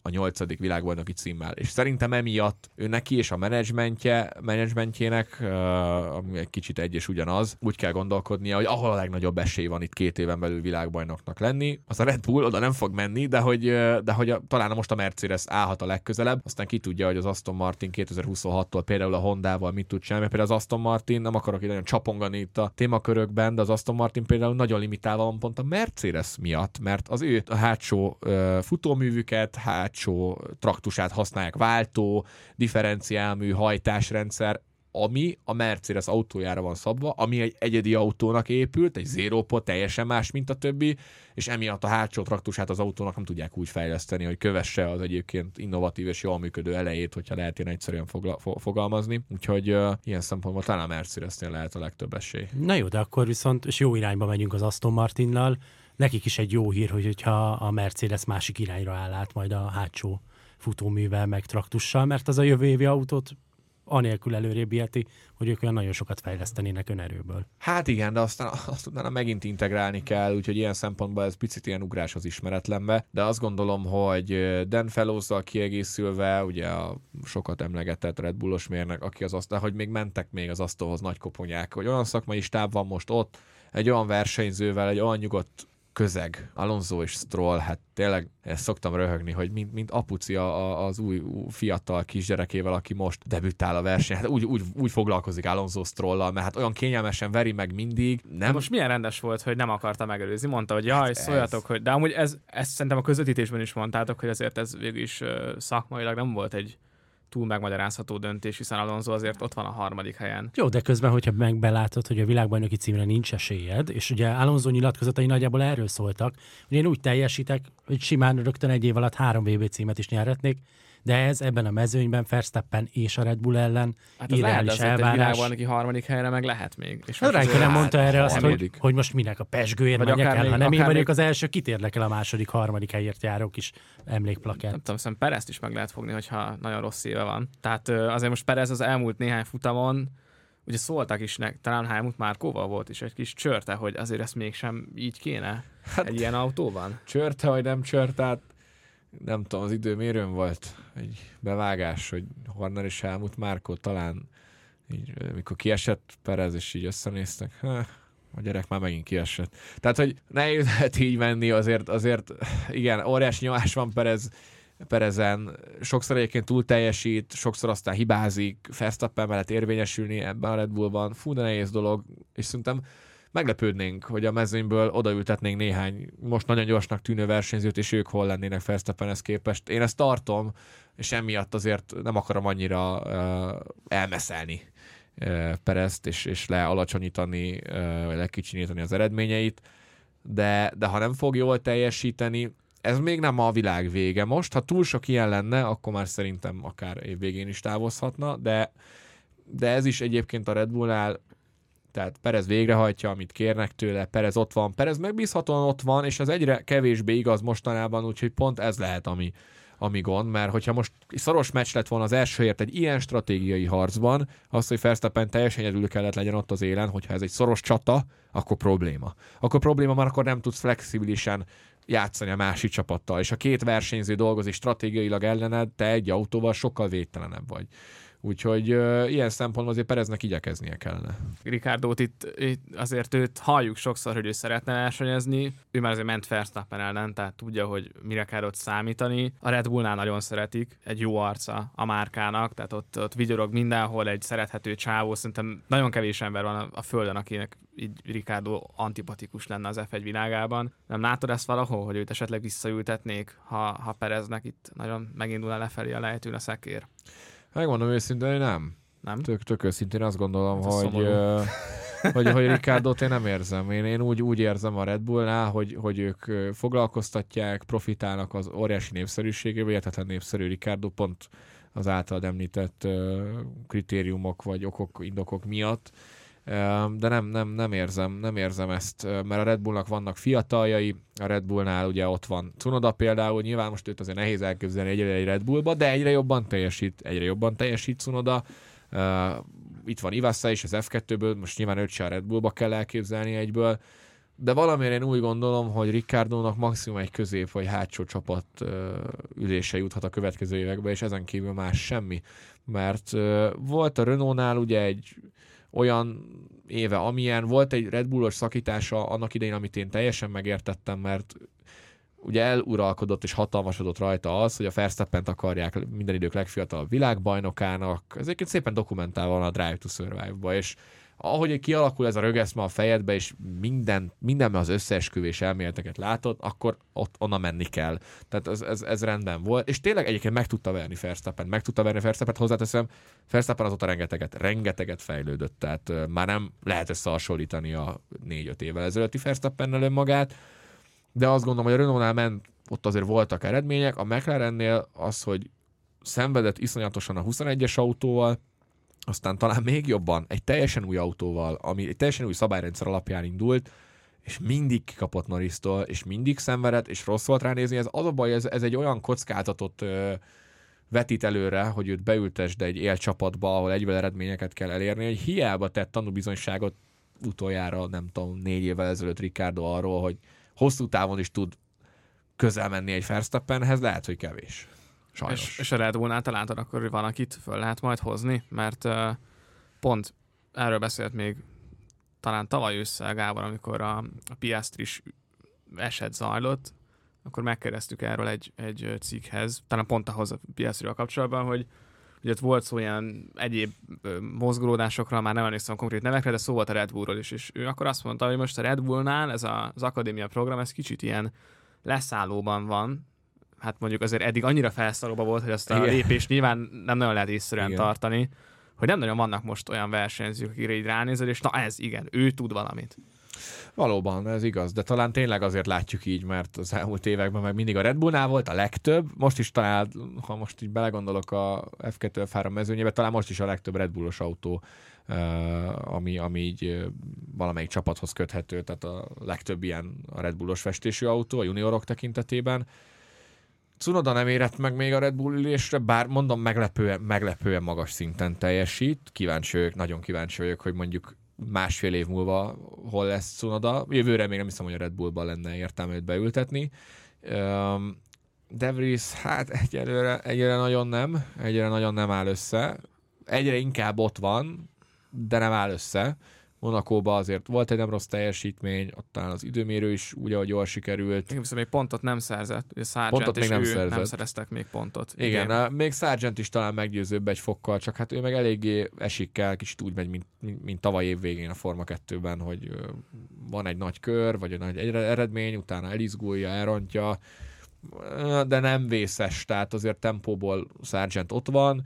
Speaker 5: a nyolcadik világbajnoki címmel. És szerintem emiatt ő neki és a menedzsmentje, menedzsmentjének, ami egy kicsit egy és ugyanaz, úgy kell gondolkodnia, hogy ahol a legnagyobb esély van itt két éven belül világbajnoknak lenni, az a Red Bull oda nem fog menni, de hogy, de hogy a, talán most a Mercedes állhat a legközelebb, aztán ki tudja, hogy az Aston Martin kétezer-huszonhattól például a Hondával mit tud csinálni, például az Aston Martin, nem akarok itt nagyon csapongani itt a témakörökben, de az Aston Martin például nagyon limitálva van pont a Mercedes miatt, mert az ő a hátsó uh, futóművüket, hátsó traktusát használják, váltó, differenciálmű, hajtásrendszer, ami a Mercedes autójára van szabva, ami egy egyedi autónak épült, egy zero pot, teljesen más, mint a többi, és emiatt a hátsó traktusát az autónak nem tudják úgy fejleszteni, hogy kövesse az egyébként innovatív és jól működő elejét, hogyha lehet ilyen egyszerűen fogla, fo- fogalmazni. Úgyhogy uh, ilyen szempontból talán a Mercedesnél lehet a legtöbb esély.
Speaker 3: Na jó, de akkor viszont és jó irányba megyünk az Aston Martinnal. Nekik is egy jó hír, hogy hogyha a Mercedes másik irányra áll át majd a hátsó futóművel, meg traktussal, mert az a jövő évi autót anélkül előrébb iheti, hogy ők olyan nagyon sokat fejlesztenének önerőből.
Speaker 5: Hát igen, de aztán azt utána megint integrálni kell, úgyhogy ilyen szempontból ez picit ilyen ugrás az ismeretlenbe, de azt gondolom, hogy Dan Fellows-zal kiegészülve, ugye a sokat emlegetett Red Bullos mérnök, aki az azt, hogy még mentek még az asztalhoz nagy koponyák, hogy olyan szakmai stáb van most ott, egy olyan versenyzővel, egy olyan nyugodt közeg, Alonso és Stroll, hát tényleg ezt szoktam röhögni, hogy mint, mint apuci az új, új fiatal kisgyerekével, aki most debütál a versenyen. Hát úgy, úgy, úgy foglalkozik Alonso Strollal, mert hát olyan kényelmesen veri meg mindig. Nem...
Speaker 4: Most milyen rendes volt, hogy nem akarta megelőzni. Mondta, hogy jaj, hát szóljatok, ez... hogy... De amúgy ez, ezt szerintem a közvetítésben is mondtátok, hogy azért ez végül is uh, szakmailag nem volt egy túl megmagyarázható döntés, hiszen Alonso azért ott van a harmadik helyen.
Speaker 3: Jó, de közben, hogyha megbelátod, hogy a világbajnoki címre nincs esélyed, és ugye Alonso nyilatkozatai nagyjából erről szóltak, hogy én úgy teljesítek, hogy simán rögtön egy év alatt három vé bé címet is nyerhetnék, de ez ebben a mezőnyben Verstappen és a Red Bull ellen
Speaker 4: hát irreális elvárás. Egy világbajnoki harmadik helyre meg lehet még. És
Speaker 3: hát Räikkönen mondta erre azt, hogy, hogy most minek a pezsgőért menjek el, ha nem én vagyok az első, kit érdekel a második, harmadik helyért járok is emlékplakát.
Speaker 4: Nem tudom, szerintem Perezt is meg lehet fogni, hogyha nagyon rossz éve van. Tehát azért most Perez az elmúlt néhány futamon, ugye szóltak is, nek, talán Helmut Márkóval volt is egy kis csörte, hogy azért ezt mégsem így kéne hát, egy ilyen autóban.
Speaker 5: Csörte, vagy nem csörte, hát nem tudom, az időmérőn volt egy bevágás, hogy Horner és Helmut Márkó talán így, mikor kiesett Perez, és így összenéztek, ha, a gyerek már megint kiesett. Tehát, hogy nehéz lehet így menni, azért, azért igen, óriási nyomás van Perez, Perezen, sokszor egyébként túl teljesít, sokszor aztán hibázik, Verstappen mellett érvényesülni ebben a Red Bullban, fú, de nehéz dolog, és szerintem meglepődnénk, hogy a mezőnyből odaültetnénk néhány most nagyon gyorsnak tűnő versenyzőt, és ők hol lennének Verstappenhez képest. Én ezt tartom, és emiatt azért nem akarom annyira uh, elmeszelni uh, Perezt, és, és lealacsonyítani, uh, vagy lekicsinyítani az eredményeit, de, de ha nem fog jól teljesíteni, ez még nem a világ vége most. Ha túl sok ilyen lenne, akkor már szerintem akár évvégén is távozhatna, de, de ez is egyébként a Red Bullnál, tehát Perez végrehajtja, amit kérnek tőle, Perez ott van, Perez megbízhatóan ott van, és az egyre kevésbé igaz mostanában, úgyhogy pont ez lehet, ami, ami gond, mert hogyha most szoros meccs lett volna az elsőért egy ilyen stratégiai harcban, az, hogy Verstappen teljesen egyedül kellett legyen ott az élen, hogyha ez egy szoros csata, akkor probléma. Akkor probléma, mert akkor nem tudsz flexibilisen játszani a másik csapattal, és a két versenyző dolgozik stratégiailag ellened, te egy autóval sokkal védtelenebb vagy. Úgyhogy uh, ilyen szempontból azért Pereznek igyekeznie kellene.
Speaker 4: Ricardót itt, itt azért őt halljuk sokszor, hogy ő szeretne versenyezni. Ő már azért ment Verstappen ellen, tehát tudja, hogy mire kell ott számítani. A Red Bullnál nagyon szeretik, egy jó arca a márkának, tehát ott, ott vigyorog mindenhol egy szerethető csávó. Szerintem nagyon kevés ember van a földön, akinek így Ricciardo antipatikus lenne az ef egy világában. Nem látod ezt valahol, hogy őt esetleg visszaültetnék, ha, ha Pereznek itt nagyon megindulna lefelé a lejtőn a szekér?
Speaker 5: Megmondom őszintén, hogy nem.
Speaker 4: Nem?
Speaker 5: Tök, tök őszintén azt gondolom,
Speaker 4: hát
Speaker 5: hogy, uh, hogy, hogy Ricciardót én nem érzem. Én, én úgy, úgy érzem a Red Bullnál, hogy, hogy ők foglalkoztatják, profitálnak az óriási népszerűségéből, értetlen népszerű Ricciardo pont az általad említett uh, kritériumok vagy okok, indokok miatt. Uh, de nem, nem, nem, érzem, nem érzem ezt, mert a Red Bullnak vannak fiataljai, a Red Bullnál ugye ott van Tsunoda például, nyilván most őt azért nehéz elképzelni egyre egy Red Bullba, de egyre jobban teljesít, egyre jobban teljesít Tsunoda. Uh, itt van Iwasa is az ef kettőből, most nyilván őt se a Red Bullba kell elképzelni egyből, de valamiért én úgy gondolom, hogy Ricciardónak maximum egy közép vagy hátsó csapat uh, ülése juthat a következő években, és ezen kívül más semmi. Mert uh, volt a Renault-nál ugye egy olyan éve, amilyen volt egy Red Bullos szakítása annak idején, amit én teljesen megértettem, mert ugye eluralkodott és hatalmasodott rajta az, hogy a Verstappent akarják minden idők legfiatalabb világbajnokának. Ez egyébként szépen dokumentálva van a Drive to Survive-ba, és ahogy kialakul ez a rögeszme a fejedbe, és minden, mindenben az összeesküvés elméleteket látod, akkor ott onnan menni kell. Tehát ez, ez, ez rendben volt. És tényleg egyébként meg tudta verni Verstappen, meg tudta verni Verstappent, hozzáteszem, Verstappen azóta rengeteget, rengeteget fejlődött, tehát uh, már nem lehet összehasonlítani a négy-öt évvel ezelőtti Verstappennel önmagát, de azt gondolom, hogy a Renault-nál ment, ott azért voltak eredmények, a McLarennél az, hogy szenvedett iszonyatosan a huszonegyes autóval, aztán talán még jobban egy teljesen új autóval, ami egy teljesen új szabályrendszer alapján indult, és mindig kikapott Norristól, és mindig szenvedett, és rossz volt ránézni. Ez az a baj, ez, ez egy olyan kockázatot ö, vetít előre, hogy őt beültesd egy élcsapatba, ahol egyvel eredményeket kell elérni, hogy hiába tett tanúbizonyságot utoljára, nem tudom, négy évvel ezelőtt Ricciardo arról, hogy hosszú távon is tud közel menni egy Verstappenhez, lehet, hogy kevés. Sajnos.
Speaker 4: És, és a Red Bullnál találtad akkor, hogy van, akit föl lehet majd hozni, mert uh, pont erről beszélt még talán tavaly ősszel Gábor, amikor a, a Piastris eset zajlott, akkor megkérdeztük erről egy, egy cikkhez, talán pont ahhoz a Piastrival kapcsolatban, hogy ugye ott volt szó ilyen egyéb ö, mozgolódásokra, már nem emlékszem konkrét nevekre, de szó volt a Red Bullról is, és ő akkor azt mondta, hogy most a Red Bullnál ez a, az akadémia program, ez kicsit ilyen leszállóban van, hát mondjuk azért eddig annyira felszállóban volt, hogy azt a lépést nyilván nem nagyon lehet észszerűen igen. tartani, hogy nem nagyon vannak most olyan versenyzők, akire így ránézel, és na ez igen, ő tud valamit.
Speaker 5: Valóban, ez igaz, de talán tényleg azért látjuk így, mert az elmúlt években meg mindig a Red Bullnál volt a legtöbb, most is talán, ha most így belegondolok a ef kettő ef három mezőnyébe, talán most is a legtöbb Red Bullos autó, ami, ami így valamelyik csapathoz köthető, tehát a legtöbb ilyen a Red Bullos festésű autó a juniorok tekintetében. Tsunoda nem érett meg még a Red Bull ülésre, bár mondom meglepően, meglepően magas szinten teljesít. Kíváncsi vagyok, nagyon kíváncsi vagyok, hogy mondjuk másfél év múlva hol lesz Tsunoda. Jövőre még nem hiszem, hogy a Red Bullban lenne értelme őt beültetni. Um, De Vries, hát egyelőre, egyelőre nagyon nem, egyelőre nagyon nem áll össze. Egyre inkább ott van, de nem áll össze. Monakóban azért volt egy nem rossz teljesítmény, ott talán az időmérő is úgy, ahogy jól sikerült.
Speaker 4: Igen, viszont még pontot nem szerzett. Ugye Sargent
Speaker 5: pontot
Speaker 4: és
Speaker 5: még nem
Speaker 4: ő
Speaker 5: szerzett.
Speaker 4: nem szereztek még pontot.
Speaker 5: Igen,
Speaker 4: Igen.
Speaker 5: még Sargent is talán meggyőzőbb egy fokkal, csak hát ő meg eléggé esik el, kicsit úgy megy, mint, mint, mint tavaly év végén a Forma kettőben, hogy van egy nagy kör, vagy egy nagy eredmény, utána elizgulja, elrontja, de nem vészes, tehát azért tempóból Sargent ott van.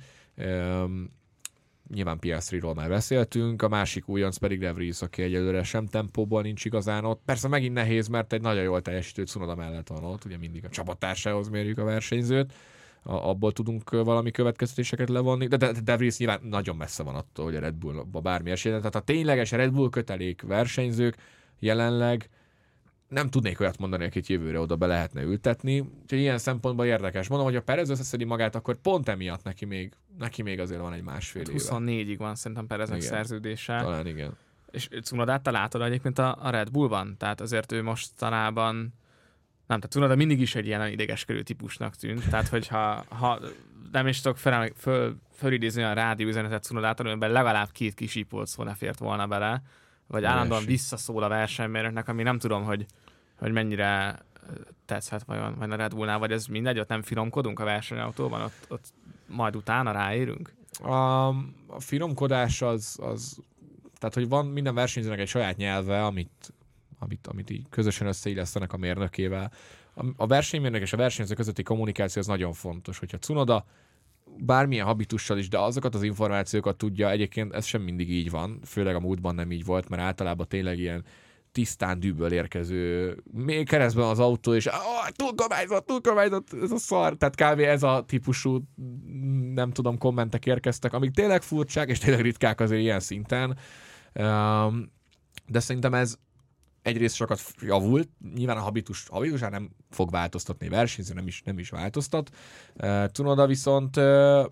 Speaker 5: Nyilván Piastriról már beszéltünk, a másik újonc pedig De Vries, aki egyelőre sem tempóból nincs igazán ott. Persze megint nehéz, mert egy nagyon jól teljesítő Tsunoda mellett van ott, ugye mindig a csapattársához mérjük a versenyzőt, a, abból tudunk valami következtetéseket levonni, de De, De Vries nyilván nagyon messze van attól, hogy a Red Bullba bármi esély. Tehát a tényleges Red Bull kötelék versenyzők jelenleg nem tudnék olyat mondani, akit jövőre oda be lehetne ültetni. Úgyhogy ilyen szempontból érdekes. Mondom, hogy a Perez összeszedi magát, akkor pont emiatt neki még, neki még azért van egy másfél éve.
Speaker 4: huszonnégyig van szerintem Pereznek szerződése.
Speaker 5: Talán igen.
Speaker 4: És Tsunodát te látod egyébként a, a Red Bullban? Tehát azért ő mostanában nem, tehát Tsunoda mindig is egy ilyen idegeskedő típusnak tűnt. Tehát, hogyha ha nem is tudok fel, föl, fölidézni a rádióüzenetet Tsunodától, amiben legalább két kisípolt szó ne fért volna bele, vagy állandóan visszaszól a versenymérnöknek, ami nem tudom, hogy, hogy mennyire tetszhet vajon, vagy a Red Bullnál, vagy ez mindegy, ott nem finomkodunk a versenyautóban, ott, ott majd utána ráérünk?
Speaker 5: A, a finomkodás az, az, tehát hogy van minden versenyzőnek egy saját nyelve, amit, amit, amit így közösen összeillesztenek a mérnökével. A, a versenymérnök és a versenyző közötti kommunikáció az nagyon fontos, hogyha Tsunoda bármilyen habitussal is, de azokat az információkat tudja, egyébként ez sem mindig így van, főleg a múltban nem így volt, mert általában tényleg ilyen tisztán dűből érkező, még keresztben az autó, és oh, túlkormányzott, túlkormányzott, ez a szar, tehát kb. Ez a típusú, nem tudom, kommentek érkeztek, amik tényleg furcsák, és tényleg ritkák azért ilyen szinten, de szerintem ez egyrészt sokat javult, nyilván a habitus, habitusán nem fog változtatni versenyző, nem is, nem is változtat. Uh, Tsunoda viszont, uh,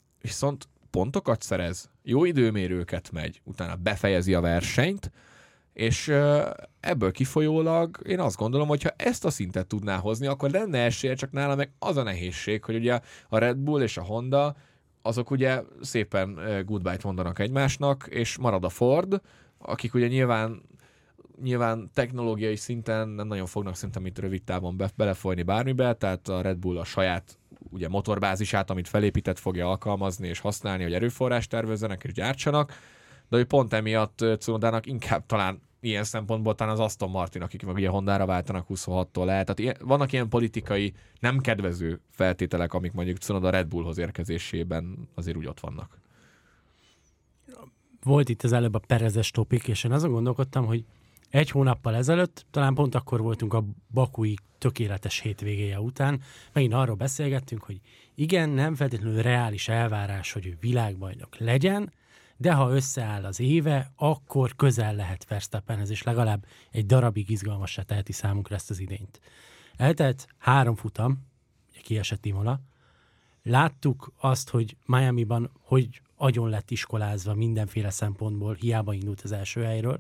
Speaker 5: viszont pontokat szerez, jó időmérőket megy, utána befejezi a versenyt, És ebből kifolyólag én azt gondolom, hogy ha ezt a szintet tudná hozni, akkor lenne esélye, csak nála meg az a nehézség, hogy ugye a Red Bull és a Honda, azok ugye szépen goodbye-t mondanak egymásnak, és marad a Ford, akik ugye nyilván, nyilván technológiai szinten nem nagyon fognak szerintem itt rövid távon be, belefolyni bármibe, tehát a Red Bull a saját ugye motorbázisát, amit felépített, fogja alkalmazni és használni, hogy erőforrást tervezzenek és gyártsanak, de hogy pont emiatt Cunodának inkább talán ilyen szempontból talán az Aston Martin, akik meg ugye Hondára váltanak huszonhattól lehet. Tehát ilyen, vannak ilyen politikai nem kedvező feltételek, amik mondjuk Cunoda Red Bullhoz érkezésében azért úgy ott vannak.
Speaker 3: Volt itt az előbb a Perezes topik, és én azon gondolkodtam, hogy egy hónappal ezelőtt, talán pont akkor voltunk a bakui tökéletes hétvégéje után, megint arról beszélgettünk, hogy igen, nem feltétlenül reális elvárás, hogy ő világbajnok legyen, de ha összeáll az éve, akkor közel lehet Verstappenhez, és legalább egy darabig izgalmassá teheti számunkra ezt az idényt. Eltelt három futam, ugye kiesett Imola, láttuk azt, hogy Miamiban hogy agyon lett iskolázva mindenféle szempontból, hiába indult az első helyről,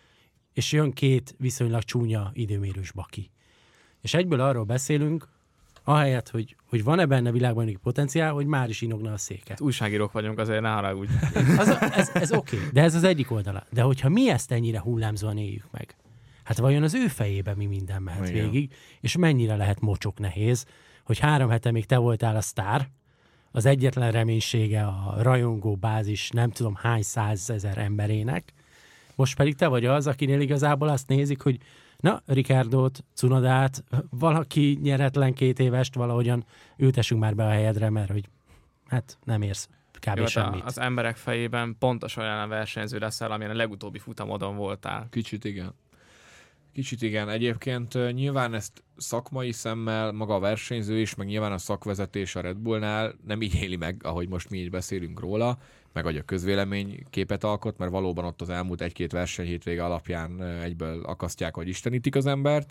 Speaker 3: és jön két viszonylag csúnya időmérős baki. És egyből arról beszélünk, ahelyett, hogy, hogy van-e benne világbajnoki potenciál, hogy már is inogna a széke.
Speaker 4: Újságírók vagyunk, azért ne haragudj.
Speaker 3: Az, ez ez oké, okay, de ez az egyik oldala. De hogyha mi ezt ennyire hullámzóan éljük meg, hát vajon az ő fejében mi minden mehet
Speaker 5: Igen.
Speaker 3: végig, és mennyire lehet mocsok nehéz, hogy három hete még te voltál a sztár, az egyetlen reménysége a rajongó bázis nem tudom hány százezer emberének, most pedig te vagy az, akinél igazából azt nézik, hogy na, Ricciardót, Cunodát, valaki nyeretlen két évest valahogyan ültessünk már be a helyedre, mert hogy hát nem érsz kb.
Speaker 4: Jó,
Speaker 3: semmit.
Speaker 4: az emberek fejében pontosan olyan versenyző leszel, amilyen a legutóbbi futamodon voltál.
Speaker 5: Kicsit igen. Kicsit igen. Egyébként uh, nyilván ezt szakmai szemmel maga a versenyző is, meg nyilván a szakvezetés a Red Bullnál nem így éli meg, ahogy most mi így beszélünk róla, meg hogy a közvélemény képet alkot, mert valóban ott az elmúlt egy-két verseny hétvége alapján uh, egyből akasztják, vagy istenítik az embert.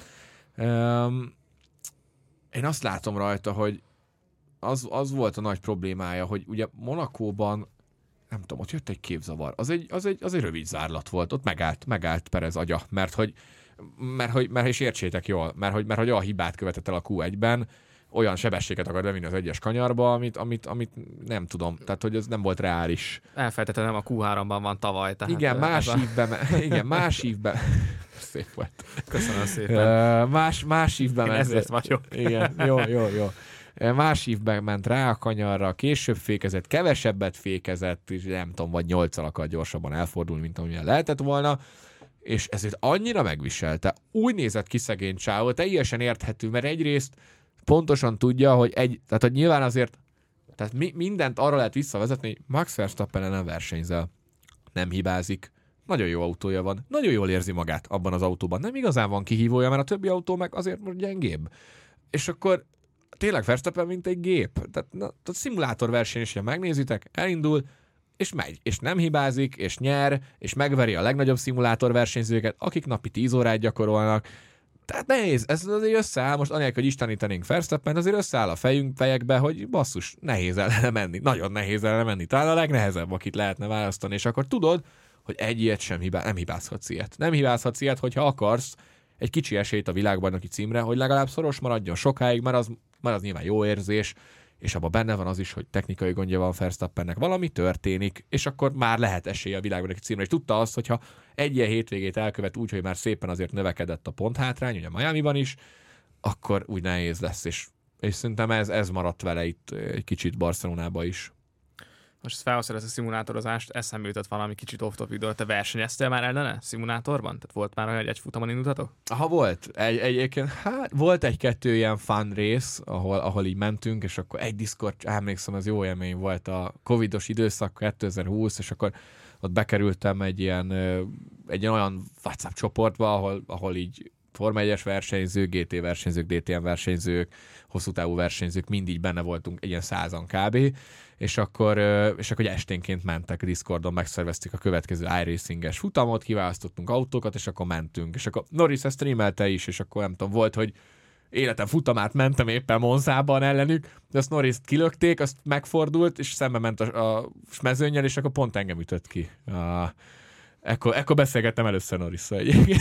Speaker 5: Um, én azt látom rajta, hogy az, az volt a nagy problémája, hogy ugye Monakóban nem tudom, ott jött egy képzavar. Az egy, az egy, az egy rövid zárlat volt. Ott megállt, megállt Perez agya, mert hogy, mert hogy, mert is értsétek jól, mert hogy, mert hogy olyan hibát követett el a kú egyben, olyan sebességet akar bevinni az egyes kanyarba, amit, amit, amit nem tudom, tehát hogy ez nem volt reális.
Speaker 4: Elfelejtettem, nem a kú háromban van tavaly. Tehát
Speaker 5: igen, más
Speaker 4: a...
Speaker 5: évben, igen, más évben, szép volt.
Speaker 4: Köszönöm szépen.
Speaker 5: Uh, más, más évben
Speaker 4: Én
Speaker 5: ment.
Speaker 4: ezért vagyok.
Speaker 5: Igen, jó, jó, jó. Más évben ment rá a kanyarra, később fékezett, kevesebbet fékezett, és nem tudom, vagy nyolccal akar gyorsabban elfordulni, mint amilyen lehetett volna, és ezért annyira megviselte. Úgy nézett ki szegény csávó, teljesen érthető, mert egyrészt pontosan tudja, hogy egy, tehát hogy nyilván azért, tehát mi, mindent arra lehet visszavezetni, hogy Max Verstappen nem versenyzel, nem hibázik, nagyon jó autója van, nagyon jól érzi magát abban az autóban, nem igazán van kihívója, mert a többi autó meg azért most gyengébb. És akkor tényleg Verstappen, mint egy gép. Tehát, na, tehát szimulátorverseny is, ha megnézitek, elindul, és megy, és nem hibázik, és nyer, és megveri a legnagyobb szimulátorversenyzőket, akik napi tíz órát gyakorolnak. Tehát nehéz, ez azért összeáll, most anélkül, hogy istenítenénk Verstappen, azért összeáll a fejünk fejekbe, hogy basszus, nehéz ellene menni, nagyon nehéz ellene menni, talán a legnehezebb, akit lehetne választani, és akkor tudod, hogy egy ilyet sem hibá, nem hibázhatsz ilyet. Nem hibázhatsz ilyet, hogyha akarsz egy kicsi esélyt a világbajnoki címre, hogy legalább szoros maradjon sokáig, mert az, mert az nyilván jó érzés, és abban benne van az is, hogy technikai gondja van Verstappennek, valami történik, és akkor már lehet esély a világbajnoki címre. És tudta azt, hogyha egy ilyen hétvégét elkövet úgy, hogy már szépen azért növekedett a ponthátrány, ugye Miamiban is, akkor úgy nehéz lesz, és, és szerintem ez, ez maradt vele itt egy kicsit Barcelonában is.
Speaker 4: Most ezt felhoztad ezt a szimulátorozást, eszembe jutott valami kicsit off-topic dolog. Te versenyeztél már ellene szimulátorban? Tehát volt már olyan, hogy egy futamon indultatok?
Speaker 5: Ha volt. Egy, egyébként, hát volt egy-kettő ilyen fun rész, ahol, ahol így mentünk, és akkor egy Discord, emlékszem, az jó élmény volt a covidos időszak kétezer-húsz, és akkor ott bekerültem egy ilyen, egy ilyen olyan WhatsApp csoportba, ahol, ahol így Forma egyes versenyzők, gé té versenyzők, dé té em versenyzők, hosszú távú versenyzők, mindig benne voltunk, egy ilyen százan kb. És akkor, és akkor esténként mentek a Discordon, megszerveztük a következő iRacing-es futamot, kiválasztottunk autókat, és akkor mentünk. És akkor Norris ezt streamelte is, és akkor nem tudom, volt, hogy életem futamát mentem éppen Monzában ellenük, de azt Norris kilökték, azt megfordult, és szembe ment a, a mezőnnyel, és akkor pont engem ütött ki. A, Ekkor, ekkor beszélgettem először Norrisszal egyébként.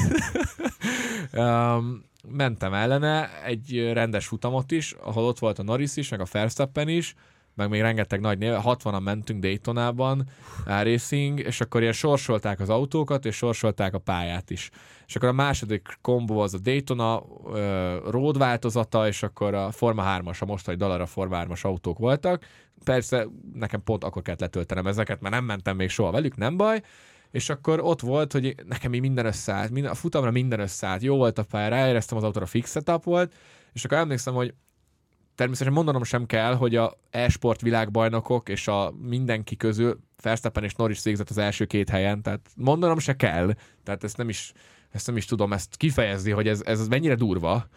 Speaker 5: um, mentem ellene egy rendes futamot is, ahol ott volt a Norris is, meg a Verstappen is, meg még rengeteg nagy név, hatvanan mentünk Daytonában, iRacing, és akkor ilyen sorsolták az autókat, és sorsolták a pályát is. És akkor a második kombó az a Daytona uh, road változata, és akkor a Forma hármas, a mostani Dallara Forma hármas autók voltak. Persze nekem pont akkor kellett letöltenem ezeket, mert nem mentem még soha velük, nem baj. És akkor ott volt, hogy nekem így minden összeállt, minden, a futamra minden összeállt, jó volt a pálya, ráéreztem az autóra, fix setup volt, és akkor emlékszem, hogy természetesen mondanom sem kell, hogy a e-sport világbajnokok és a mindenki közül Verstappen és Norris végzett az első két helyen, tehát mondanom se kell, tehát ezt nem is, ezt nem is tudom ezt kifejezni, hogy ez, ez mennyire durva.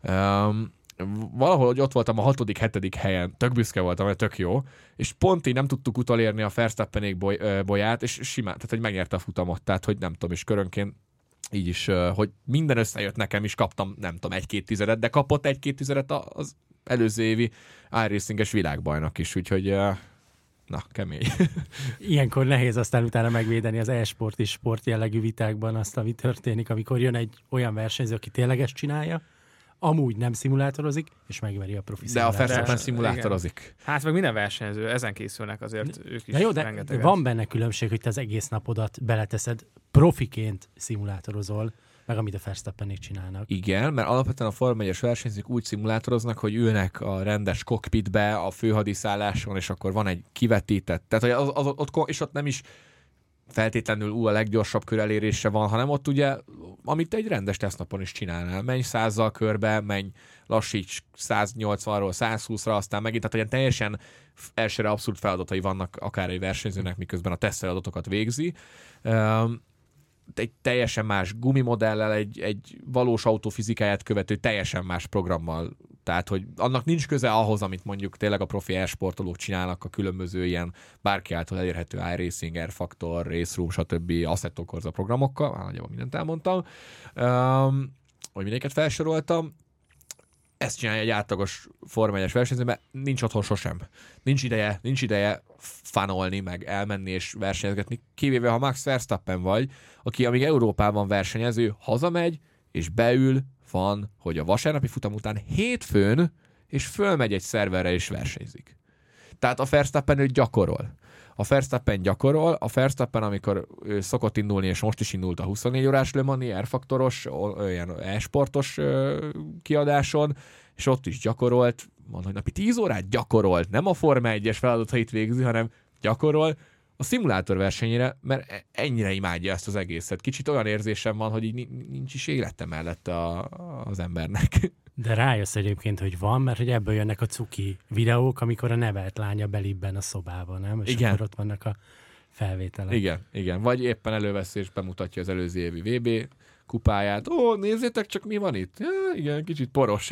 Speaker 5: Um, valahol, hogy ott voltam a hatodik, hetedik helyen, tök büszke voltam, mert tök jó, és pont így nem tudtuk utolérni a Verstappenék boly, bolyát, és simán, tehát hogy megnyerte a futamot, tehát hogy nem tudom, és körönként így is, hogy minden összejött nekem is, kaptam, nem tudom, egy-két tizedet, de kapott egy-két tizedet az előző évi iRacing-es világbajnok is, úgyhogy na, kemény.
Speaker 3: Ilyenkor nehéz aztán utána megvédeni az e-sport és sport jellegű vitákban azt, ami történik, amikor jön egy olyan versenyző, aki tényleg ezt csinálja, amúgy nem szimulátorozik, és megveri a profi
Speaker 5: De a Verstappen szimulátorozik.
Speaker 4: Igen. Hát meg minden versenyző, ezen készülnek azért de, ők is.
Speaker 3: De jó, de van benne különbség, hogy te az egész napodat beleteszed, profiként szimulátorozol, meg amit a Verstappenék csinálnak.
Speaker 5: Igen, mert alapvetően a Forma egyes versenyzők úgy szimulátoroznak, hogy ülnek a rendes cockpitbe, a főhadiszálláson, és akkor van egy kivetített. Tehát, hogy az, az, ott, és ott nem is feltétlenül ú, a leggyorsabb kör elérése van, hanem ott ugye, amit egy rendes tesztnapon is csinálnál. Menj százzal körbe, menj lassíts száznyolcvanról százhúszra, aztán megint, tehát olyan teljesen elsőre abszolút feladatai vannak akár egy versenyzőnek, miközben a tesztfeladatokat végzi. Um, egy teljesen más gumimodellel, egy, egy valós autófizikáját követő teljesen más programmal. Tehát, hogy annak nincs köze ahhoz, amit mondjuk tényleg a profi e-sportolók csinálnak a különböző ilyen bárki által elérhető iRacing, R-Factor, Race Room, stb. Assetto Corsa programokkal, már nagyjából mindent elmondtam, um, hogy mindegyiket felsoroltam. Ezt csinálja egy átlagos Forma egyes versenyző, mert nincs otthon sosem. Nincs ideje, nincs ideje fanolni, meg elmenni és versenyezgetni, kivéve ha Max Verstappen vagy, aki amíg Európában versenyező, hazamegy, és beül, van, hogy a vasárnapi futam után hétfőn, és fölmegy egy szerverre és versenyzik. Tehát a Verstappen ő gyakorol. A Verstappen gyakorol, a Verstappen, amikor ő szokott indulni, és most is indult a huszonnégy órás Le Mans-i R-faktoros, olyan e-sportos kiadáson, és ott is gyakorolt, van, hogy napi tíz órát gyakorolt, nem a Forma egyes feladatait végzi, hanem gyakorol a szimulátor versenyére, mert ennyire imádja ezt az egészet. Kicsit olyan érzésem van, hogy így nincs is élete mellett a, az embernek.
Speaker 3: De rájössz egyébként, hogy van, mert hogy ebből jönnek a cuki videók, amikor a nevelt lánya belibben a szobában, nem? És
Speaker 5: igen.
Speaker 3: Akkor ott vannak a felvételek.
Speaker 5: Igen, igen. Vagy éppen előveszi és bemutatja az előző évi vé bé kupáját. Ó, nézzétek csak, mi van itt. Ja, igen, kicsit poros.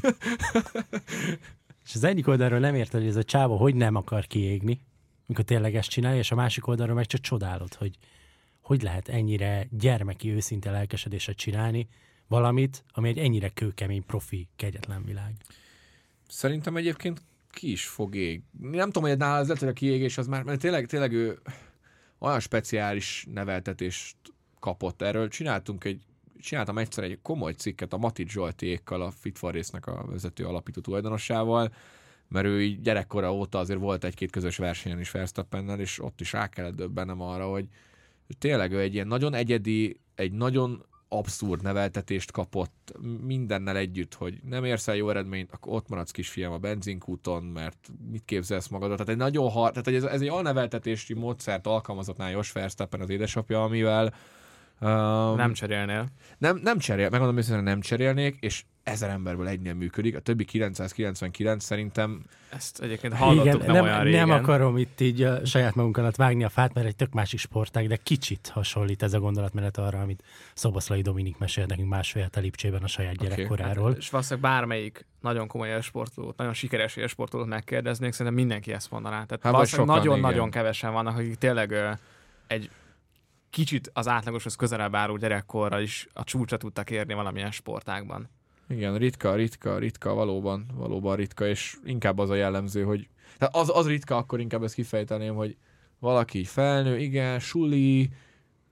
Speaker 3: És az egyik oldalról nem érted, hogy ez a csávó hogy nem akar kiégni, amikor tényleg ezt csinálja, és a másik oldalról meg csak csodálod, hogy hogy lehet ennyire gyermeki, őszinte lelkesedéssel csinálni valamit, ami egy ennyire kőkemény, profi, kegyetlen világ.
Speaker 5: Szerintem egyébként ki is fog ég. Nem tudom, hogy nála az lehet, hogy a kiégés az már, mert tényleg, tényleg ő olyan speciális neveltetést kapott. Erről csináltunk egy, csináltam egyszer egy komoly cikket a Matics Zsoltiékkal, a Fit for Race-nek a vezető alapító tulajdonossával, mert ő így gyerekkora óta azért volt egy-két közös versenyen is Verstappennel, és ott is rá kellett döbbennem arra, hogy tényleg ő egy ilyen nagyon egyedi, egy nagyon abszurd neveltetést kapott mindennel együtt, hogy nem érsz el jó eredményt, akkor ott maradsz kisfiam a benzinkúton, mert mit képzelsz magadra. Tehát egy nagyon hard, tehát ez, ez egy alneveltetési módszert alkalmazott nála Jos Verstappen, az édesapja, amivel um,
Speaker 4: nem cserélnél.
Speaker 5: Nem, nem cserél, megmondom őszintén, nem cserélnék, és ezer emberből egynél működik, a többi kilencszázkilencvenkilenc szerintem...
Speaker 4: Ezt egyébként hallottuk
Speaker 3: igen,
Speaker 4: nem,
Speaker 3: nem
Speaker 4: olyan régen.
Speaker 3: Nem akarom itt így a saját magunk alatt vágni a fát, mert egy tök másik sportág, de kicsit hasonlít ez a gondolatmenet arra, amit Szoboszlai Dominik mesélt nekünk másfél hete Lipcsében a saját
Speaker 5: okay.
Speaker 3: gyerekkoráról.
Speaker 4: Hát, és valószínűleg bármelyik nagyon komoly élsportolót, nagyon sikeres élsportolót megkérdeznék, szerintem mindenki ezt mondaná. Tehát hát valószínűleg nagyon-nagyon kevesen vannak, akik tényleg ö, egy kicsit az átlagoshoz közelebb álló gyerekkorral is a csúcsra tudtak érni valamilyen sportágban.
Speaker 5: Igen, ritka, ritka, ritka, valóban, valóban ritka, és inkább az a jellemző, hogy tehát az, az ritka, akkor inkább ezt kifejteném, hogy valaki felnő, igen, suli,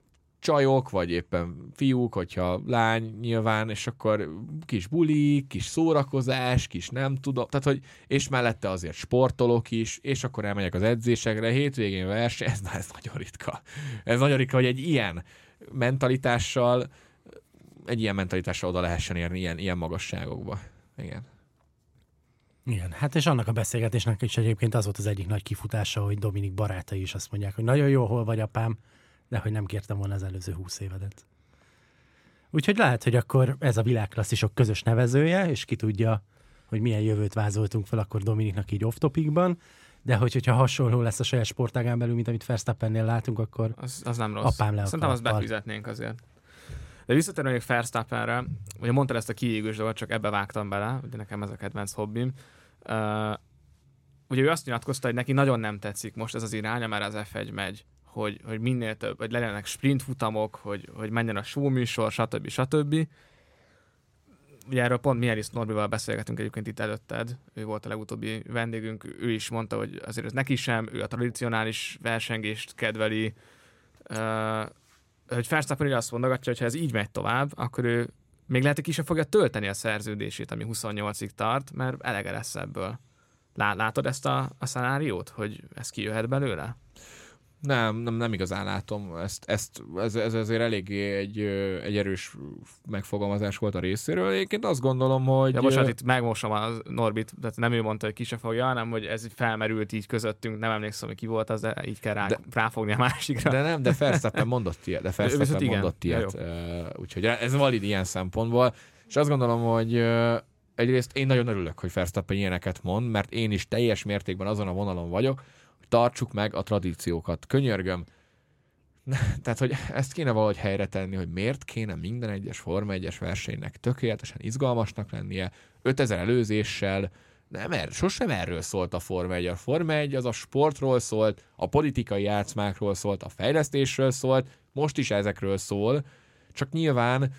Speaker 5: csajok, vagy éppen fiúk, hogyha lány nyilván, és akkor kis buli, kis szórakozás, kis nem tudom, tehát hogy, és mellette azért sportolók is, és akkor elmegyek az edzésekre, hétvégén verseny, ez, ez nagyon ritka. Ez nagyon ritka, hogy egy ilyen mentalitással, egy ilyen mentalitással oda lehessen érni ilyen, ilyen magasságokba. Igen.
Speaker 3: Igen, hát és annak a beszélgetésnek is egyébként az volt az egyik nagy kifutása, hogy Dominik barátai is azt mondják, hogy nagyon jó, hol vagy apám, de hogy nem kértem volna az előző húsz évedet. Úgyhogy lehet, hogy akkor ez a világklasszisok közös nevezője, és ki tudja, hogy milyen jövőt vázoltunk fel akkor Dominiknak így off-topicban, de hogy, hogyha hasonló lesz a saját sportágán belül, mint amit Verstappennél látunk, akkor
Speaker 4: az, az nem rossz.
Speaker 3: Apám le
Speaker 4: Szerintem azt befizetnénk azért. De visszatérve még Verstappenre, ugye mondtad ezt a kiégős dolgot, csak ebbe vágtam bele, ugye nekem ez a kedvenc hobbim. Uh, ugye ő azt nyilatkozta, hogy neki nagyon nem tetszik most ez az irány, amire az ef egy megy, hogy, hogy minél több, hogy legyenek sprint futamok, hogy, hogy menjen a show műsor, stb. stb. Ugye erről pont Mielis Norbival beszélgetünk egyébként itt előtted, ő volt a legutóbbi vendégünk, ő is mondta, hogy azért ez neki sem, ő a tradicionális versengést kedveli, uh, hogy Verstappen azt mondogatja, hogy ha ez így megy tovább, akkor ő még lehet, hogy ki sem fogja tölteni a szerződését, ami huszonnyolcig tart, mert elege lesz ebből. Látod ezt a, a szenáriót, hogy ez kijöhet belőle?
Speaker 5: Nem, nem, nem igazán látom. Ezt, ezt, ez, ez azért eléggé egy, egy erős megfogalmazás volt a részéről. Egyébként azt gondolom, hogy...
Speaker 4: Ja, bocsánat, itt megmosom a Norbit, tehát nem ő mondta, hogy ki se fogja, hanem hogy ez felmerült így közöttünk, nem emlékszem, hogy ki volt az, de így kell rá, de, ráfogni a másikra.
Speaker 5: De nem, de Verstappen mondott ilyet, de Verstappen mondott ilyet. Ja, úgyhogy ez valid ilyen szempontból. És azt gondolom, hogy egyrészt én nagyon örülök, hogy Verstappen ilyeneket mond, mert én is teljes mértékben azon a vonalon vagyok, tartsuk meg a tradíciókat. Könyörgöm. Tehát, hogy ezt kéne valahogy helyre tenni, hogy miért kéne minden egyes Forma egyes versenynek tökéletesen izgalmasnak lennie, ötezer előzéssel. Nem, er, sosem erről szólt a Forma egy. A Forma egy az a sportról szólt, a politikai játszmákról szólt, a fejlesztésről szólt, most is ezekről szól, csak nyilván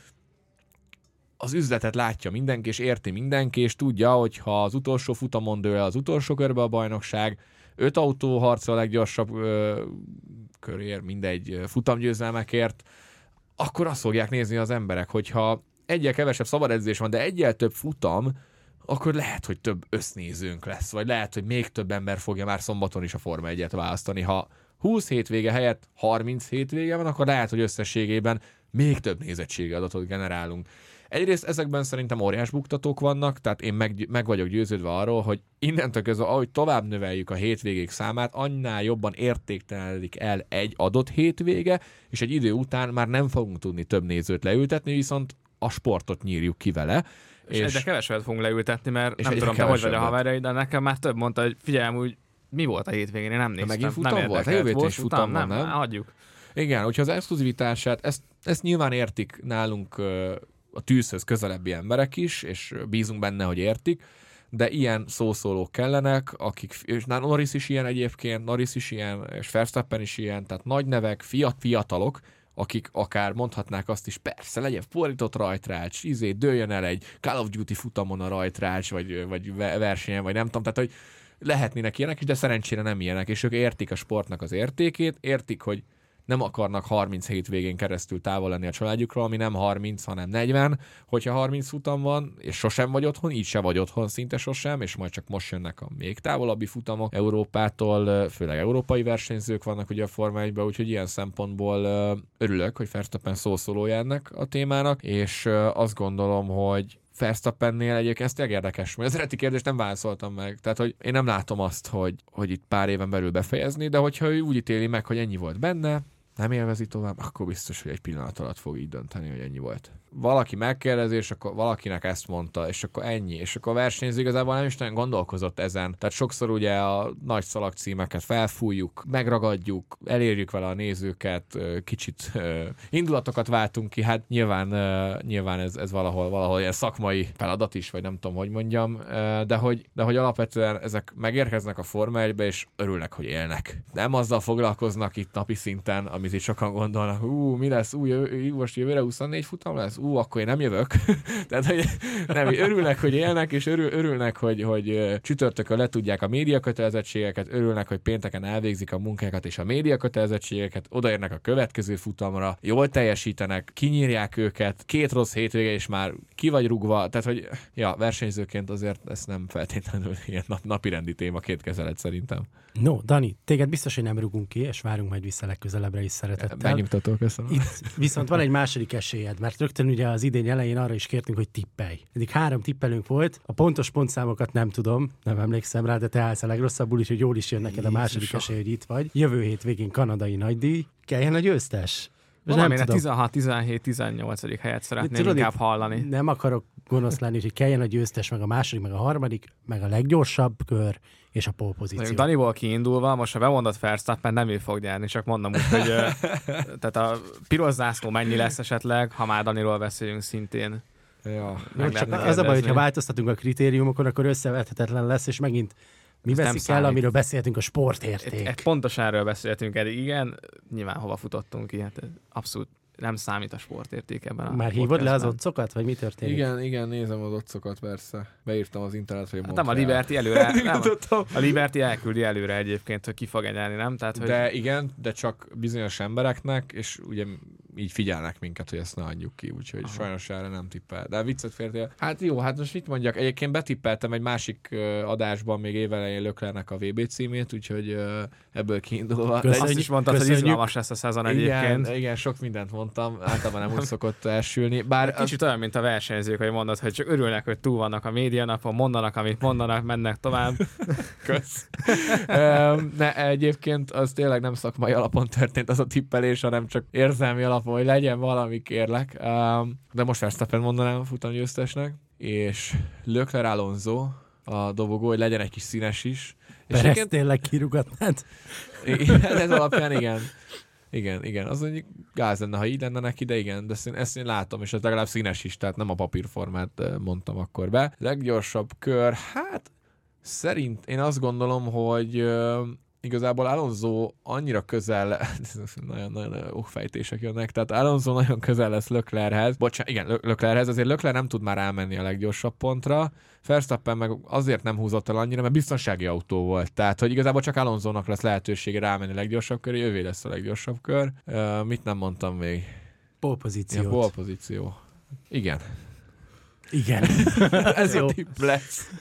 Speaker 5: az üzletet látja mindenki, és érti mindenki, és tudja, hogy ha az utolsó futamon dől az utolsó körbe a bajnokság, öt autó harcol a leggyorsabb ö, körért, mindegy futamgyőzelmekért, akkor azt fogják nézni az emberek, hogyha egyel kevesebb szabad edzés van, de egyel több futam, akkor lehet, hogy több össznézőnk lesz, vagy lehet, hogy még több ember fogja már szombaton is a Forma egyet választani. Ha húsz hétvége helyett harminc hétvége van, akkor lehet, hogy összességében még több nézettségi adatot generálunk. Egyrészt ezekben szerintem óriás buktatók vannak, tehát én meg, meg vagyok győződve arról, hogy innentől kezdve, ahogy tovább növeljük a hétvégék számát, annál jobban értéktelenedik el egy adott hétvége, és egy idő után már nem fogunk tudni több nézőt leültetni, viszont a sportot nyírjuk ki vele.
Speaker 4: És, és egyre kevesebbet fogunk leültetni, mert nem tudom, te hogy vagy a haverjaid, de nekem már több mondta, hogy figyelj, úgy mi volt a hétvégén, én nem néztem.
Speaker 5: Megint futam
Speaker 4: nem
Speaker 5: volt? A jövő héten is futam van, nem?
Speaker 4: Nem, hagyjuk.
Speaker 5: Igen, úgyhogy az exkluzivitását, ezt, ezt nyilván értik nálunk a tűzhöz közelebbi emberek is, és bízunk benne, hogy értik, de ilyen szószólók kellenek, akik, és Norris is ilyen egyébként, Norris is ilyen, és Verstappen is ilyen, tehát nagy nevek, fiat, fiatalok, akik akár mondhatnák azt is, persze, legyen fordított rajtrács, izé, dőljön el egy Call of Duty futamon a rajtrács, vagy, vagy versenyen, vagy nem tudom, tehát hogy lehetnének ilyenek is, de szerencsére nem ilyenek, és ők értik a sportnak az értékét, értik, hogy nem akarnak harminc hétvégén keresztül távol lenni a családjukról, ami nem harminc, hanem negyven. Hogyha harminc futam van, és sosem vagy otthon, így se vagy otthon szinte sosem, és majd csak most jönnek a még távolabbi futamok Európától, főleg európai versenyzők vannak ugye a Forma egyben, úgyhogy ilyen szempontból örülök, hogy Verstappen szószólója ennek a témának, és azt gondolom, hogy Verstappennél egyébként ez tényleg érdekes, mert az eredeti kérdést nem válaszoltam meg. Tehát, hogy én nem látom azt, hogy, hogy itt pár éven belül befejezni, de hogyha ő úgy ítéli meg, hogy ennyi volt benne, nem élvezi tovább, akkor biztos, hogy egy pillanat alatt fog így dönteni, hogy ennyi volt. Valaki megkérdezi, és akkor valakinek ezt mondta, és akkor ennyi. És akkor a versenyző igazából nem is nagyon gondolkozott ezen. Tehát sokszor ugye a nagy szalagcímeket felfújjuk, megragadjuk, elérjük vele a nézőket, kicsit uh, indulatokat váltunk ki, hát nyilván, uh, nyilván ez, ez valahol, valahol ilyen szakmai feladat is, vagy nem tudom, hogy mondjam, uh, de, hogy, de hogy alapvetően ezek megérkeznek a Forma egybe, és örülnek, hogy élnek. Nem azzal foglalkoznak itt napi szinten, amit itt sokan gondolnak, hú, mi lesz, új, most jövőre huszonnégy futam lesz? ú, akkor én nem jövök. Tehát, hogy nem, örülnek, hogy élnek, és örül, örülnek, hogy, hogy csütörtökön le tudják a médiakötelezettségeket, örülnek, hogy pénteken elvégzik a munkákat és a médiakötelezettségeket, odaérnek a következő futamra, jól teljesítenek, kinyírják őket, két rossz hétvége, és már ki vagy rugva. Tehát, hogy ja, versenyzőként azért ez nem feltétlenül ilyen nap, napirendi téma, két kezelet szerintem.
Speaker 3: No, Dani, téged biztos, hogy nem rugunk ki, és várunk majd vissza legközelebbre is szeretettel.
Speaker 5: Megnyugtató, köszönöm.
Speaker 3: Itt viszont van egy második esélyed, mert rögtön ugye az idény elején arra is kértünk, hogy tippelj. Eddig három tippelünk volt, a pontos pontszámokat nem tudom, nem emlékszem rá, de te állsz a legrosszabbul, úgyhogy jól is jön neked a második esély, hogy itt vagy. Jövő hét végén kanadai nagydíj, kelljen a győztes.
Speaker 4: Valamire tizenhat, tizenhét, tizennyolcadik helyet szeretném tudod, inkább hallani.
Speaker 3: Nem akarok gonosz lenni, hogy kelljen a győztes, meg a második, meg a harmadik, meg a leggyorsabb kör, és a pole pozíció.
Speaker 4: Daniból kiindulva, most ha bemondott Verstappen, nem ő fog nyerni, csak mondom úgy, hogy tehát a piros zászló mennyi lesz esetleg, ha már Daniról beszélünk szintén.
Speaker 5: Ja,
Speaker 3: Jó, csak az a baj, hogyha változtatunk a kritériumokon, akkor összevethetetlen lesz, és megint mi
Speaker 4: ez
Speaker 3: veszik el, amiről beszéltünk, a sportérték.
Speaker 4: E, e, pontosan erről beszéltünk eddig, igen, nyilván hova futottunk ki, hát abszolút nem számít a sportérték ebben a
Speaker 3: Már hívod le az otcokat, vagy mi történik?
Speaker 5: Igen, igen, nézem az otcokat, persze. Beírtam az internetre, hogy
Speaker 4: hát nem a Liberty előre, nem, a Liberty elküldi előre egyébként, hogy ki fog nyerni, nem? Tehát, hogy...
Speaker 5: De igen, de csak bizonyos embereknek, és ugye így figyelnek minket, hogy ezt ne adjuk ki, úgyhogy aha, sajnos erre nem tippel. De viccet fértél. Hát jó, hát most mit mondjak? Egyébként betippeltem egy másik adásban még évelején Leclercnek a vé bé címét, úgyhogy ebből kiindulva.
Speaker 4: Köszönjük, azt is mondtad, köszönjük, hogy izgalmas lesz a szezon egyébként.
Speaker 5: Igen, igen, sok mindent mondtam, általában nem úgy szokott elsülni. Bár
Speaker 4: kicsit az... olyan, mint a versenyzők, hogy mondod, hogy csak örülnek, hogy túl vannak a médianapon, mondanak, amit mondanak, mennek tovább. Kösz.
Speaker 5: Ne, egyébként az tényleg nem szakmai alapon történt az a tippelés, hanem csak érzelmi alapon, hogy legyen valami, kérlek. De most Verstappen mondanám a futamgyőztesnek, és Leclerc Alonso a dobogó, hogy legyen egy kis színes is.
Speaker 3: Perez és tényleg kirugatnád?
Speaker 5: Ez alapján igen. Igen, igen. Az mondjuk gáz lenne, ha így lenne neki, de igen, de ezt én látom, és ez legalább színes is, tehát nem a papírformát mondtam akkor be. Leggyorsabb kör, hát szerint én azt gondolom, hogy igazából Alonso annyira közel, nagyon-nagyon okfejtések jönnek, tehát Alonso nagyon közel lesz Leclerchez, bocsánat, igen, Leclerchez, azért Leclerc nem tud már elmenni a leggyorsabb pontra, Verstappen meg azért nem húzott el annyira, mert biztonsági autó volt, tehát hogy igazából csak Alonsónak lesz lehetősége rámenni a leggyorsabb köré, ővé lesz a leggyorsabb kör. Uh, mit nem mondtam még?
Speaker 3: Pole pozíciót.
Speaker 5: Ja, pole pozíció. Igen.
Speaker 3: Igen.
Speaker 5: Ez jó tipp lesz.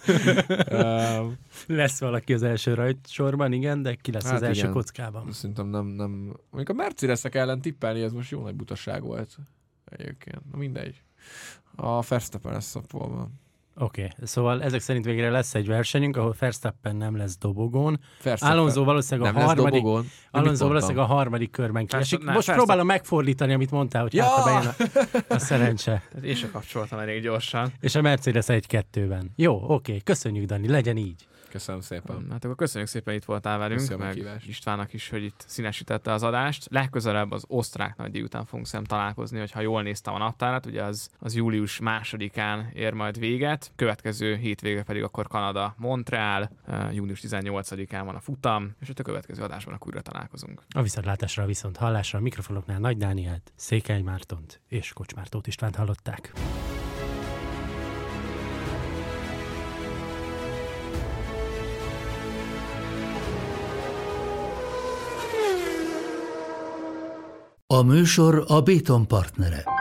Speaker 5: um,
Speaker 3: lesz valaki az első rajtsorban, igen, de ki lesz hát az első igen, kockában?
Speaker 5: Szerintem nem, nem... Mondjuk a Mercedesek ellen tippelni, ez most jó nagy butaság volt. Egyébként. Na mindegy. A Verstappen lesz a polban.
Speaker 3: Oké, okay. Szóval ezek szerint végre lesz egy versenyünk, ahol Verstappen nem lesz dobogón.
Speaker 5: Verstappen.
Speaker 3: Alonso valószínűleg a harmadik, Alonso valószínűleg a harmadik körben kiesik. Most Verstappen. Próbálom megfordítani, amit mondtál, hogy ja! hát bejön a, a szerencse.
Speaker 4: Én sem kapcsoltam elég gyorsan.
Speaker 3: És a Mercedes egy-kettőben. Jó, oké, okay. Köszönjük, Dani, legyen így.
Speaker 5: Köszönöm szépen.
Speaker 4: Hát akkor köszönjük szépen, itt voltál velünk, köszönöm meg Istvánnak is, hogy itt színesítette az adást. Legközelebb az osztrák nagydíj után fogunk szem találkozni, hogyha jól néztem a naptárat, ugye az, az július másodikán ér majd véget, következő hétvége pedig akkor Kanada, Montreal, június tizennyolcadikán van a futam, és ott a következő adásban akkor újra találkozunk.
Speaker 3: A viszontlátásra, a viszont hallásra a mikrofonoknál Nagy Dánielt, Székely Mártont és Kocsmár Tóth Istvánt hallották.
Speaker 1: A műsor a Béton partnere.